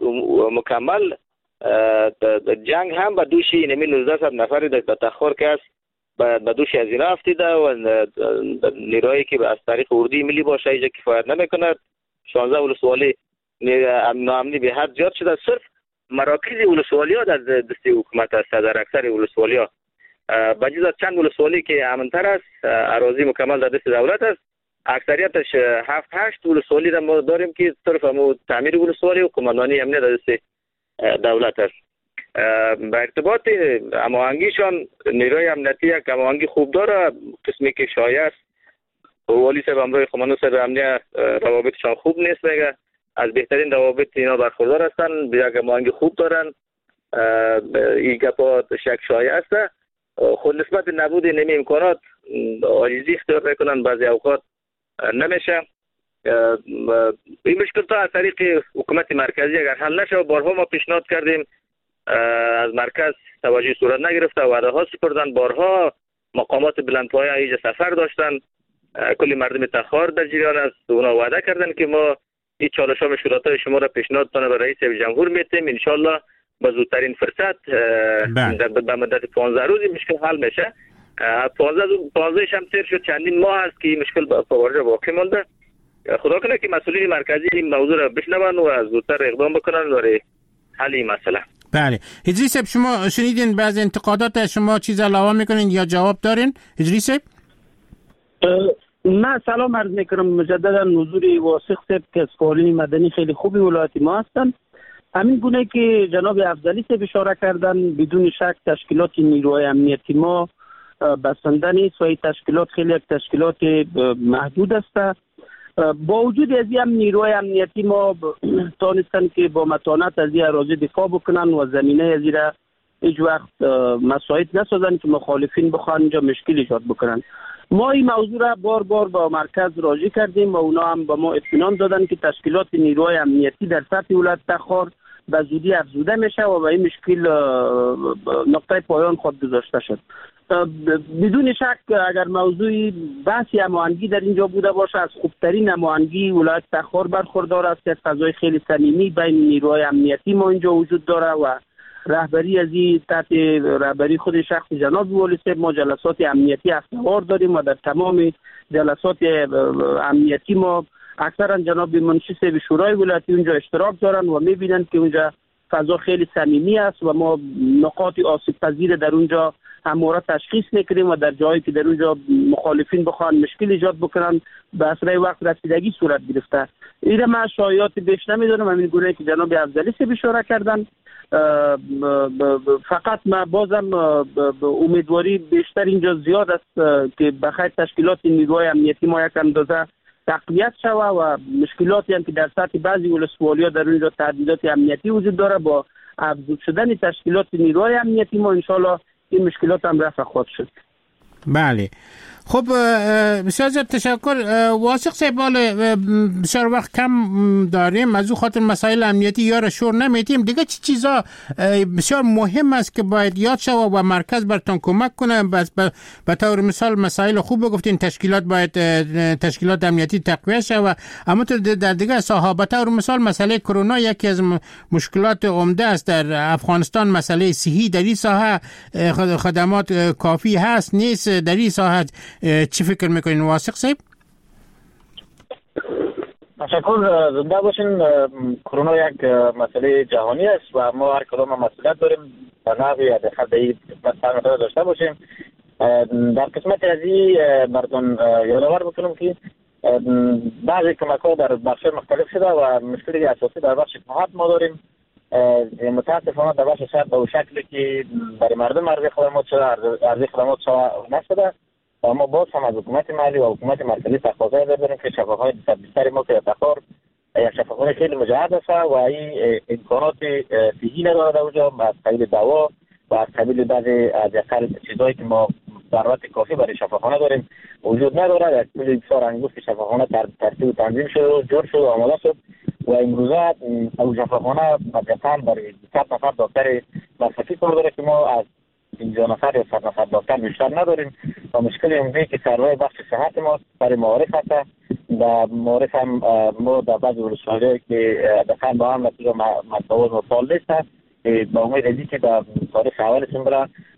مکمل جنگ هم به دوش اینمی 1900 نفر در تخار که است به دوش از اینا افتیده و نیروهایی که از طریق اردوی ملی باشه اینجا کفایت نمیکنه. 16 ولسوالی ناامنی به حد زیاد شده. صرف مراکز ولسوالی ها در دست حکومت است. در اکثر ولسوالی ها بجز از چند ولسوالی که امن‌تر است، اراضی مکمل در دست دولت است، اکثریتش 7-8 ولسوالی ما داریم که طرف تعمیر ولسوالی و قماندانی امنیت در دست دولت است. به ارتباط هماهنگیشان نیروی امنیتی یک هماهنگی خوب داره. قسمی که شایع است والی صاحب امروی قماندان صاحب امنیت روابطشان خوب نیست، میگه از بهترین روابط اینا برخوردار هستن، یک هماهنگی خوب دارن. این گپا شک شایع است. خود نسبت نبود نمی امکانات عاجزی اختیار میکنن، بعضی اوقات نمیشه. این مشکل تا از طریق حکومت مرکزی اگر حل نشه، بارها ما پیشنهاد کردیم از مرکز توجه صورت نگرفته، وعده ها سپردن، بارها مقامات بلندپایه اینجا سفر داشتن، کلی مردم تخار در جریان است. اونا وعده کردن که ما این چالش‌ها شورای شما را پیشنهاد به رئیس جمهور میتیم، ان شاء الله به زودترین فرصت به مدت 15 روز مشکل حل میشه. 15 هم سیر شد، چندین ماه است که این مشکل به فوارجا باقی مونده. خدا کنه که مسئولین مرکزی این موضوع را بشنون و زودتر اقدام بکنن برای حل این مسئله. بله. هجری صاحب شما شنیدین بعض انتقادات، شما چیز علاوه میکنین یا جواب دارین؟ هجری صاحب من سلام عرض میکنم مجددا حضور واثق صاحب که از فعالین مدنی خیلی خوبی ولایت ما هستن. همین گونه که جناب افضلی صاحب اشاره کردن، بدون شک تشکیلات نیروهای امنیتی ما بسنده نیست و این تشکیلات خیلی یک تشکیلات محدود است. با وجود از این نیروهای امنیتی ما تانستن که با متانت از این اراضی دفاع بکنن و زمینه از این را هیچ وقت مساعد نسازن که مخالفین بخوان اینجا مشکل ایجاد بکنن. ما این موضوع را بار بار با مرکز راجع کردیم و اونا هم با ما اطمینان دادن که تشکیلات نیروهای امنیتی در سطح ولایت تخار به زودی افزوده میشه و به این مشکل نقطه پایان خود گذاشته شد. بدون شک اگر موضوع بحثی هماهنگی در اینجا بوده باشه، از خوبترین هماهنگی ولایت تخار برخوردار است. از فضای خیلی صمیمی بین نیروهای امنیتی ما اینجا وجود داره و رهبری از این تحت رهبری خود شخص جناب والی صاحب ما جلسات امنیتی هفته‌وار داریم و در تمام جلسات امنیتی ما اکثرا جناب منشی صاحب شورای ولایتی اونجا اشتراک دارن و میبینن که اونجا فضا خیلی صمیمی است و ما نقاط آسیب پذیر در اونجا همواره تشخیص میکنیم و در جایی که در اونجا مخالفین بخوان مشکل ایجاد بکنن به اسرع وقت رسیدگی صورت گرفته. اینا من شایعات بیش نمیدونم، همین گونه که جناب افضلی صاحب اشاره کردن. فقط ما بازم امیدواری بیشتر اینجا زیاد است که بخیر تشکیلات نیروهای امنیتی ما یک اندازه تقویت شوه و مشکلاتی هم که در سطح بعضی ولسوالی‌ها در اونجا تهدیدات امنیتی وجود داره با افزود شدن تشکیلات نیروهای امنیتی ما انشالله این مشکلات هم رفع خواهد شد. بله. خب بسیار زیاد تشکر واثق صاحب. بسیار وقت کم داریم، از او خاطر مسائل امنیتی یا را شور نمیتیم دیگه. چی چیزا بسیار مهم است که باید یاد شود و مرکز براتون کمک کنه؟ به طور مثال مسائل خوب گفتین، تشکیلات باید تشکیلات امنیتی تقویت شود، اما در دیگه ساحات به طور مثال مسئله کرونا یکی از مشکلات عمده است در افغانستان. مسئله صحی در این ساحه خدمات کافی هست نیست؟ در این ساحه چی فکر میکنین واثق صاحب؟ تشکر، زنده باشین. کرونا یک مسئله جهانی است و ما هر کدام مسئولیت داریم به نحوی حد این خدمت داشته باشیم. در قسمت از این براتون یادآور بکنم که بعضی کمک ها در بخش مختلف شده و مشکلی اساسی در بخش صحت ما داریم. متاسفانه در بخش صحت به شکلی که برای مردم ارزی خدمات نشده و ما باز هم از حکومت محلی و حکومت مرکزی تقاضا داریم که شفاخانه بیشتر ما که تخار یک شفاخانه خیلی مجهز است و این امکانات صحی نداره در اونجا از قبیل دوا و از قبیل بعضی از چیزهایی که ما ضرورت کافی برای شفاخانه داریم وجود نداره. یک پول بسیار انگشت شفاخانه ترتیب و تنظیم شد، جور شد و آماده شد و امروزه او شفاخانه حداقل برای 100 نفر دکتر مصرفی کار داره که ما از 50 نفر یا 100 نفر دکتر بیشتر نداریم و مشکل اینه که سروای بخش صحت ما برای معارف هست و معارف هم ما در بعض ولسوالی‌ها که دقیقاً با هم نتیجه متوازن و فعال نیست. با امید ازی که در تاریخ اول سمبرا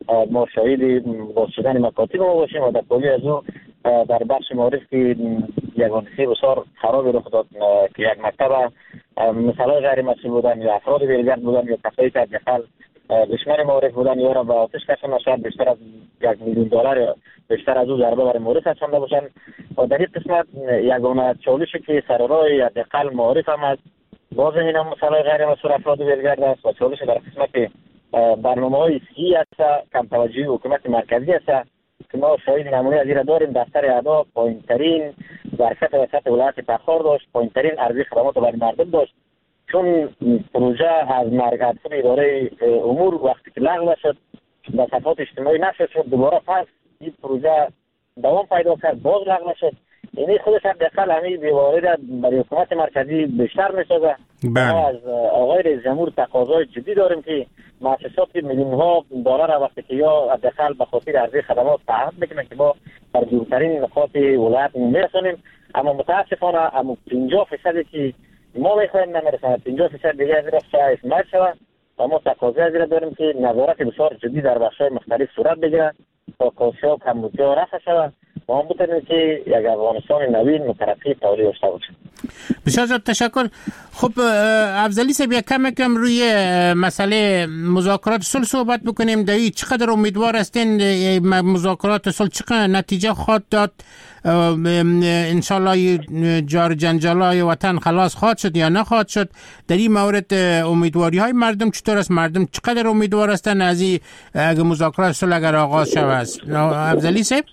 ما شاهد باز شدن مکاتب ما باشیم و در پالی از او در بخش معارف که یک حادثه بسیار خرابی رخ داد که یک مکتب مثلا غیر مسئول بودن یا افراد بیرگرد بودن یا کسایی که حداقل دشمن معارف بودن یا را به آتش کشان شاید بیشتر از $1,000,000 یا بیشتر از او ضربه برای معارف کشانده باشند و در این قسمت یگانه چالشی که سر راه حداقل معارف هم است باز این هم مثلا غیر مسئول افراد بیرگرد است و چالش در قسمت برنامه‌های صحی است کم توجهی حکومت مرکزی است که ما شاهد نمونه از این داریم. دفتر اعضا پایین‌ترین ظرفیت وسط ولایت تخار داشت، پایین‌ترین عرضه خدمات برای مردم داشت، چون پروژه از مرکز اداره امور وقتی که لغو شد در صفحات اجتماعی نشر شد دوباره پس این پروژه دوام پیدا کرد باز لغو شد. یعنی خودش حداقل همین بیماری را برای حکومت مرکزی بیشتر می‌سازه. ما از آقای رئیس جمهور تقاضای جدی داریم که مؤسسات میلیون‌ها دلار وقتی که یا حداقل به خاطر عرضه خدمات تعهد بکنن که ما در دورترین نقاط ولایت میرسونیم، اما متاسفانه اما 50% که ما میخوایم نمیرسه، 50% دیگه از رفت اسماعیل شود و ما تقاضای از داریم که نظارت بسیار جدی در بخش‌های مختلف صورت بگیره تا کاسیا و کمبودجا رفع شود و هم بتونیم که یک افغانستان نوین مترقی تولید داشته باشیم. بسیار زیاد تشکر. خب افضلی صاحب یک کم روی مسئله مذاکرات صلح صحبت بکنیم. در این چقدر امیدوار هستین مذاکرات صلح چقدر نتیجه خواهد داد؟ انشالله جار جنجالای وطن خلاص خواهد شد یا نخواهد شد؟ در این مورد امیدواری های مردم چطور است؟ مردم چقدر امیدوار هستن از این اگه مذاکرات صلح اگر آغاز شود؟ افضلی صاحب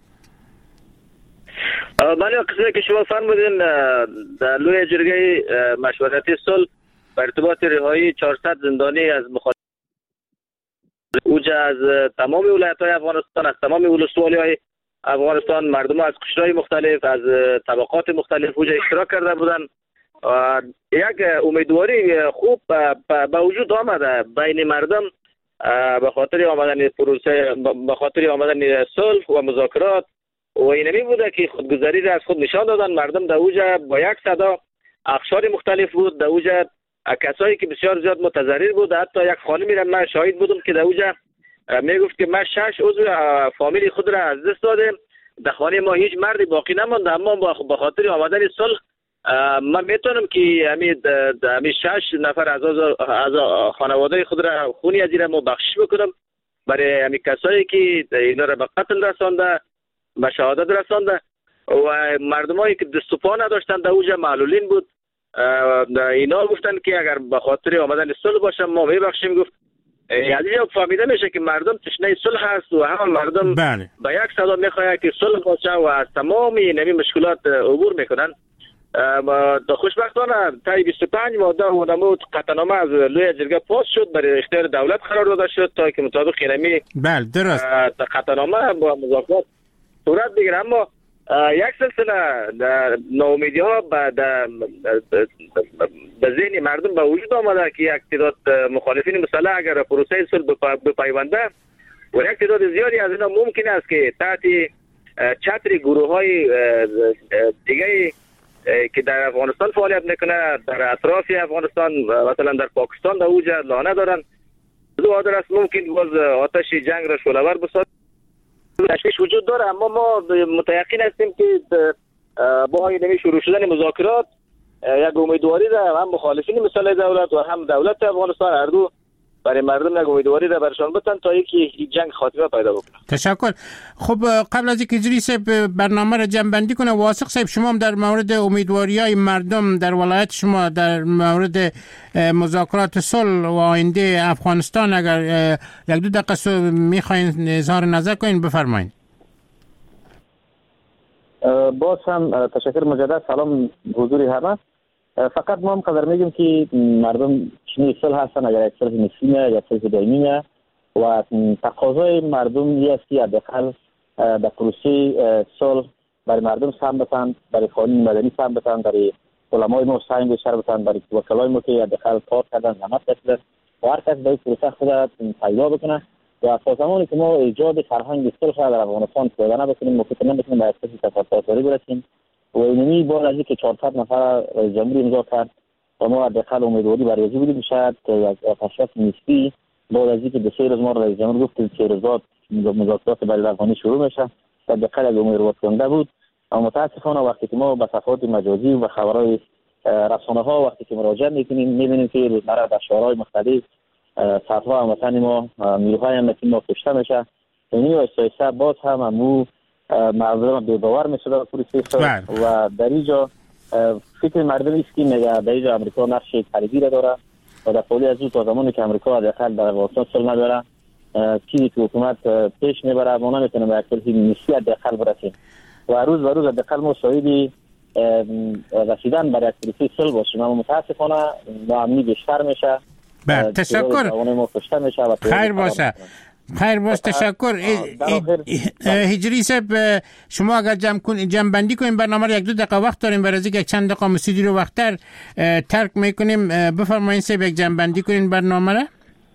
بله، قسمی که شما فرمودین در لوی جرگه مشورتی صلح بر ارتباط رهایی 400 زندانی از مخالف اوجه از تمام ولایت‌های افغانستان، از تمام ولسوالی‌های افغانستان، مردم از قشرهای مختلف، از طبقات مختلف اوجه اشتراک کرده بودند. یک امیدواری خوب به وجود آمده بین مردم به خاطر آمدن پروسه، به خاطر آمدن صلح و مذاکرات و اینمی بوده که خودگذری را از خود نشان دادن. مردم در اوجه با یک صدا اقشار مختلف بود، در اوجه کسایی که بسیار زیاد متضرر بود. حتی یک خانمی را من شاهد بودم که در اوجه میگفت که من 6 عضو فامیلی خود را از دست دادم، در خانه ما هیچ مردی باقی نماند، اما به خاطر آمدن صلح من میتونم که همین 6 نفر از خانواده خود را خونی از این ما بخشش بکنم برای همین کسایی که اینا را به قتل رسانده، به شهادت رسانده و مردمایی که دست و پا نداشتن در اوجه معلولین بود. اینا گفتن که اگر به خاطر آمدن صلح باشم ما میبخشیم. گفت یعنی فهمیده میشه که مردم تشنه صلح هست و همه مردم به یک صدا میخواهند که صلح باشه و از تمام این مشکلات عبور میکنن. خوشبختانه تا 25 ماده و نمود قطعنامه از لوی جرگه پاس شد، برای اختیار دولت قرار داده شد تا که مطابق اینمی درست قطعنامه با مذاکرات صورت بگیره. اما یک سلسله ناامیدی ها به ذهن مردم به وجود آمده که یک تعداد مخالفین مسلح اگر پروسه صلح بپیونده و یک تعداد زیادی از اینا ممکن است که تحت چتر گروه های دیگه که در افغانستان فعالیت میکنه، در اطراف افغانستان مثلا در پاکستان در اوجه لانه دارن، دو حاضر است ممکن باز آتش جنگ را شعله‌ور بسازد. تشویش وجود داره، اما ما متيقن هستیم که با این شروع شدن مذاکرات یک امیدواری را هم مخالفین مسلح دولت و هم دولت افغانستان هر دو برای مردم یک امیدواری را برشان بتن تا اینکه جنگ خاتمه پیدا بکنه. تشکر. خب قبل از اینکه اجری صاحب برنامه را جمع بندی کنه، واثق صاحب شما هم در مورد امیدواری‌های مردم در ولایت شما در مورد مذاکرات صلح و آینده افغانستان اگر یک دو دقیقه میخواین اظهار نظر کنین بفرمایید. باز هم تشکر مجدد، سلام حضور همه. فقط ما هم قدر میگیم که مردم چنین صلح هستن، اگر یک صلح نسبیه یا صلح دائمی و تقاضای مردم این است که حداقل در پروسه صلح برای مردم سهم بتن، برای قانون مدنی سهم بتن، برای علمای ما سهم بیشتر بتن، برای وکلای ما که حداقل کار کردن زحمت کشیدن و هر کس به پروسه خود پیدا بکنه و تا زمانی که ما ایجاد فرهنگ صلح در افغانستان پیدا نکنیم، مفکر نمی‌کنیم به اساس تفاوت‌های برسیم و اینمی بعد از اینکه 400 نفر جمهوری امضا کرد و ما حداقل امیدواری برای بودیم شاید که یک آتش‌بس نسبی بعد از اینکه به 3 روز ما رئیس جمهور گفت که 3 روز بعد مذاکرات بین افغانی شروع میشه و به قدر امید کننده بود. اما متاسفانه وقتی که ما به صفحات مجازی و خبرهای رسانه ها وقتی که مراجعه میکنیم میبینیم که روزمره در شهرهای مختلف صدها هموطن ما نیروهای امنیتی ما کشته میشه. این واسه باز هم امو مردم به باور میشده پوری سیستم و در اینجا فکر مردم است که میگه در اینجا امریکا نقش کلیدی را داره و در پولی از اون تا زمانی که امریکا داخل در افغانستان صلح نداره چیزی که حکومت پیش میبره ما نمیتونیم به اکل نیستی داخل برسیم و روز به روز داخل ما شاهدی رسیدن برای اکتریسی صلح باشیم. اما متاسفانه ناامنی بیشتر میشه. تشکر. خیر باشه. خیر باش، تشکر. هجری صاحب شما اگر جمع بندی کنیم برنامه رو 1-2 دقیقه وقت داریم، برای اینکه چند دقیقه موسیقی رو وقتر ترک میکنیم. بفرمایید صاحب یک جمع بندی کنین برنامه رو.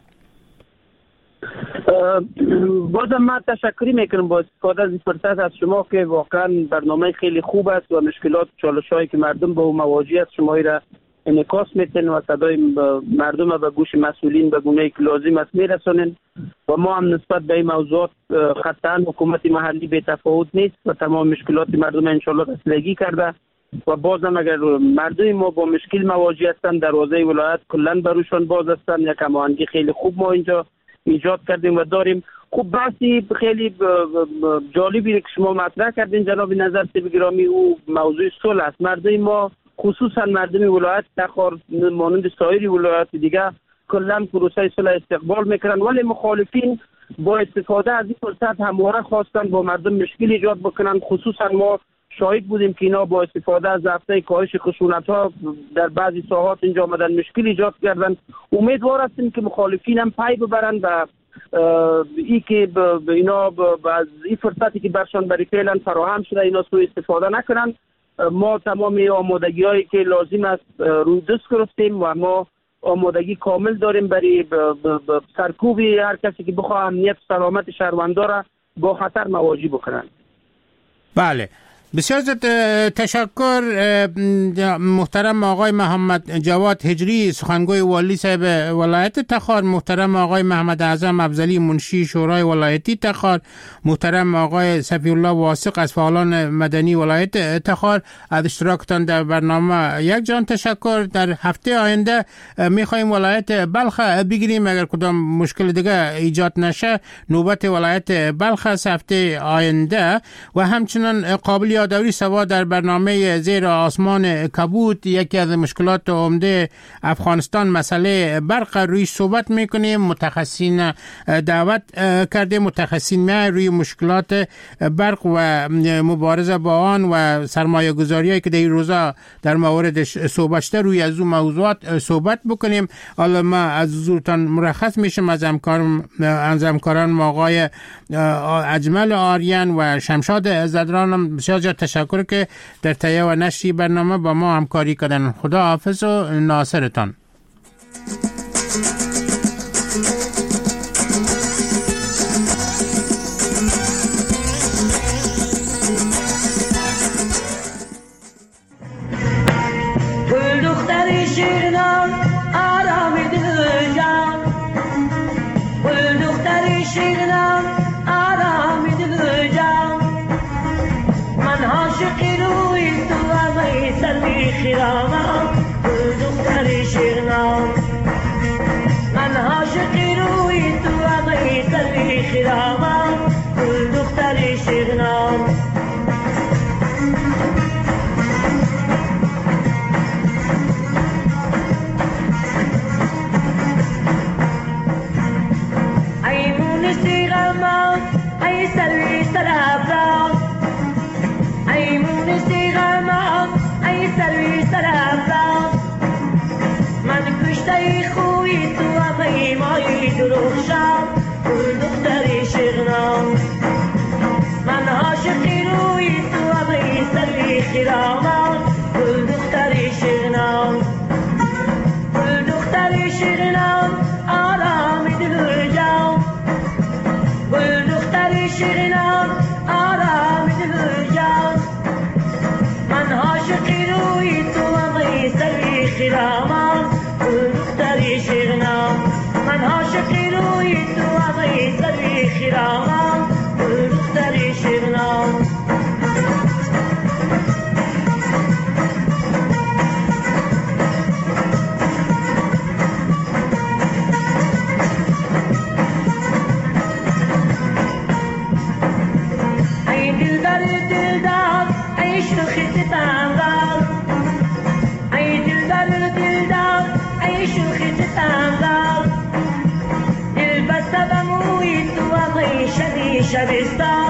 بازم من تشکری میکنم با استفاده از این فرصت از شما که واقعا برنامه خیلی خوب است و مشکلات چالش‌هایی که مردم با او مواجه است شما را انعکاس میتن و صدای مردم به گوش مسئولین به گونه‌ای که لازم است میرسونن و ما هم نسبت به این موضوعات قطعا حکومت محلی بی تفاوت نیست و تمام مشکلات مردم انشالله رسیدگی کرده و بازم اگر مردم ما با مشکل مواجه هستند دروازه ولایت کلا بروشان باز هستند. یک هماهنگی خیلی خوب ما اینجا ایجاد کردیم و داریم. خوب بحثی خیلی جالبی که شما مطرح کردین جناب نظر گرامی، او موضوع صلح است. مردم ما خصوصا مردم ولایت تخار مانند سایر ولایات دیگه کلا پروسه صلح استقبال میکنن، ولی مخالفین با استفاده از این فرصت همواره خواستن با مردم مشکل ایجاد بکنن. خصوصا ما شاهد بودیم که اینا با استفاده از رفته کاهش خشونت ها در بعضی ساحات اینجا آمدن مشکل ایجاد کردن. امیدوار هستیم که مخالفین هم پی ببرن و ای که اینا از این فرصتی که برشان برای فعلا فراهم شده اینا سوء استفاده نکنن. ما تمام آمادگی هایی که لازم است روی دست گرفتیم و ما آمادگی کامل داریم برای سرکوب هر کسی که بخواه امنیت و سلامت شهروندان را با خطر مواجه بکنن. بله، بسیار تشکر محترم آقای محمد جواد هجری سخنگوی والی صاحب ولایت تخار، محترم آقای محمد اعظم افضلی منشی شورای ولایتی تخار، محترم آقای صفی الله واثق از فعالان مدنی ولایت تخار از اشتراکتان در برنامه. یک جان تشکر. در هفته آینده میخوایم ولایت بلخ بگیریم اگر کدام مشکل دیگه ایجاد نشه. نوبت ولایت بلخ است هفته آینده و همچنان قابل یادآوری سوا در برنامه زیر آسمان کبود یکی از مشکلات عمده افغانستان مسئله برق روی صحبت میکنیم. متخصصین دعوت کرده، متخصصین روی مشکلات برق و مبارزه با آن و سرمایه گذاریایی که در این روزا در مورد صحبت شده روی از اون موضوعات صحبت بکنیم. حالا ما از حضورتان مرخص میشم، از همکاران آقای اجمل آریان و شمشاد زدرانم بسیار تشکر که در تهیه و نشر برنامه با ما همکاری کردن. خدا حافظ و ناصرتان. خوی تو و مایی دروغ شد دختری شیرین شبستان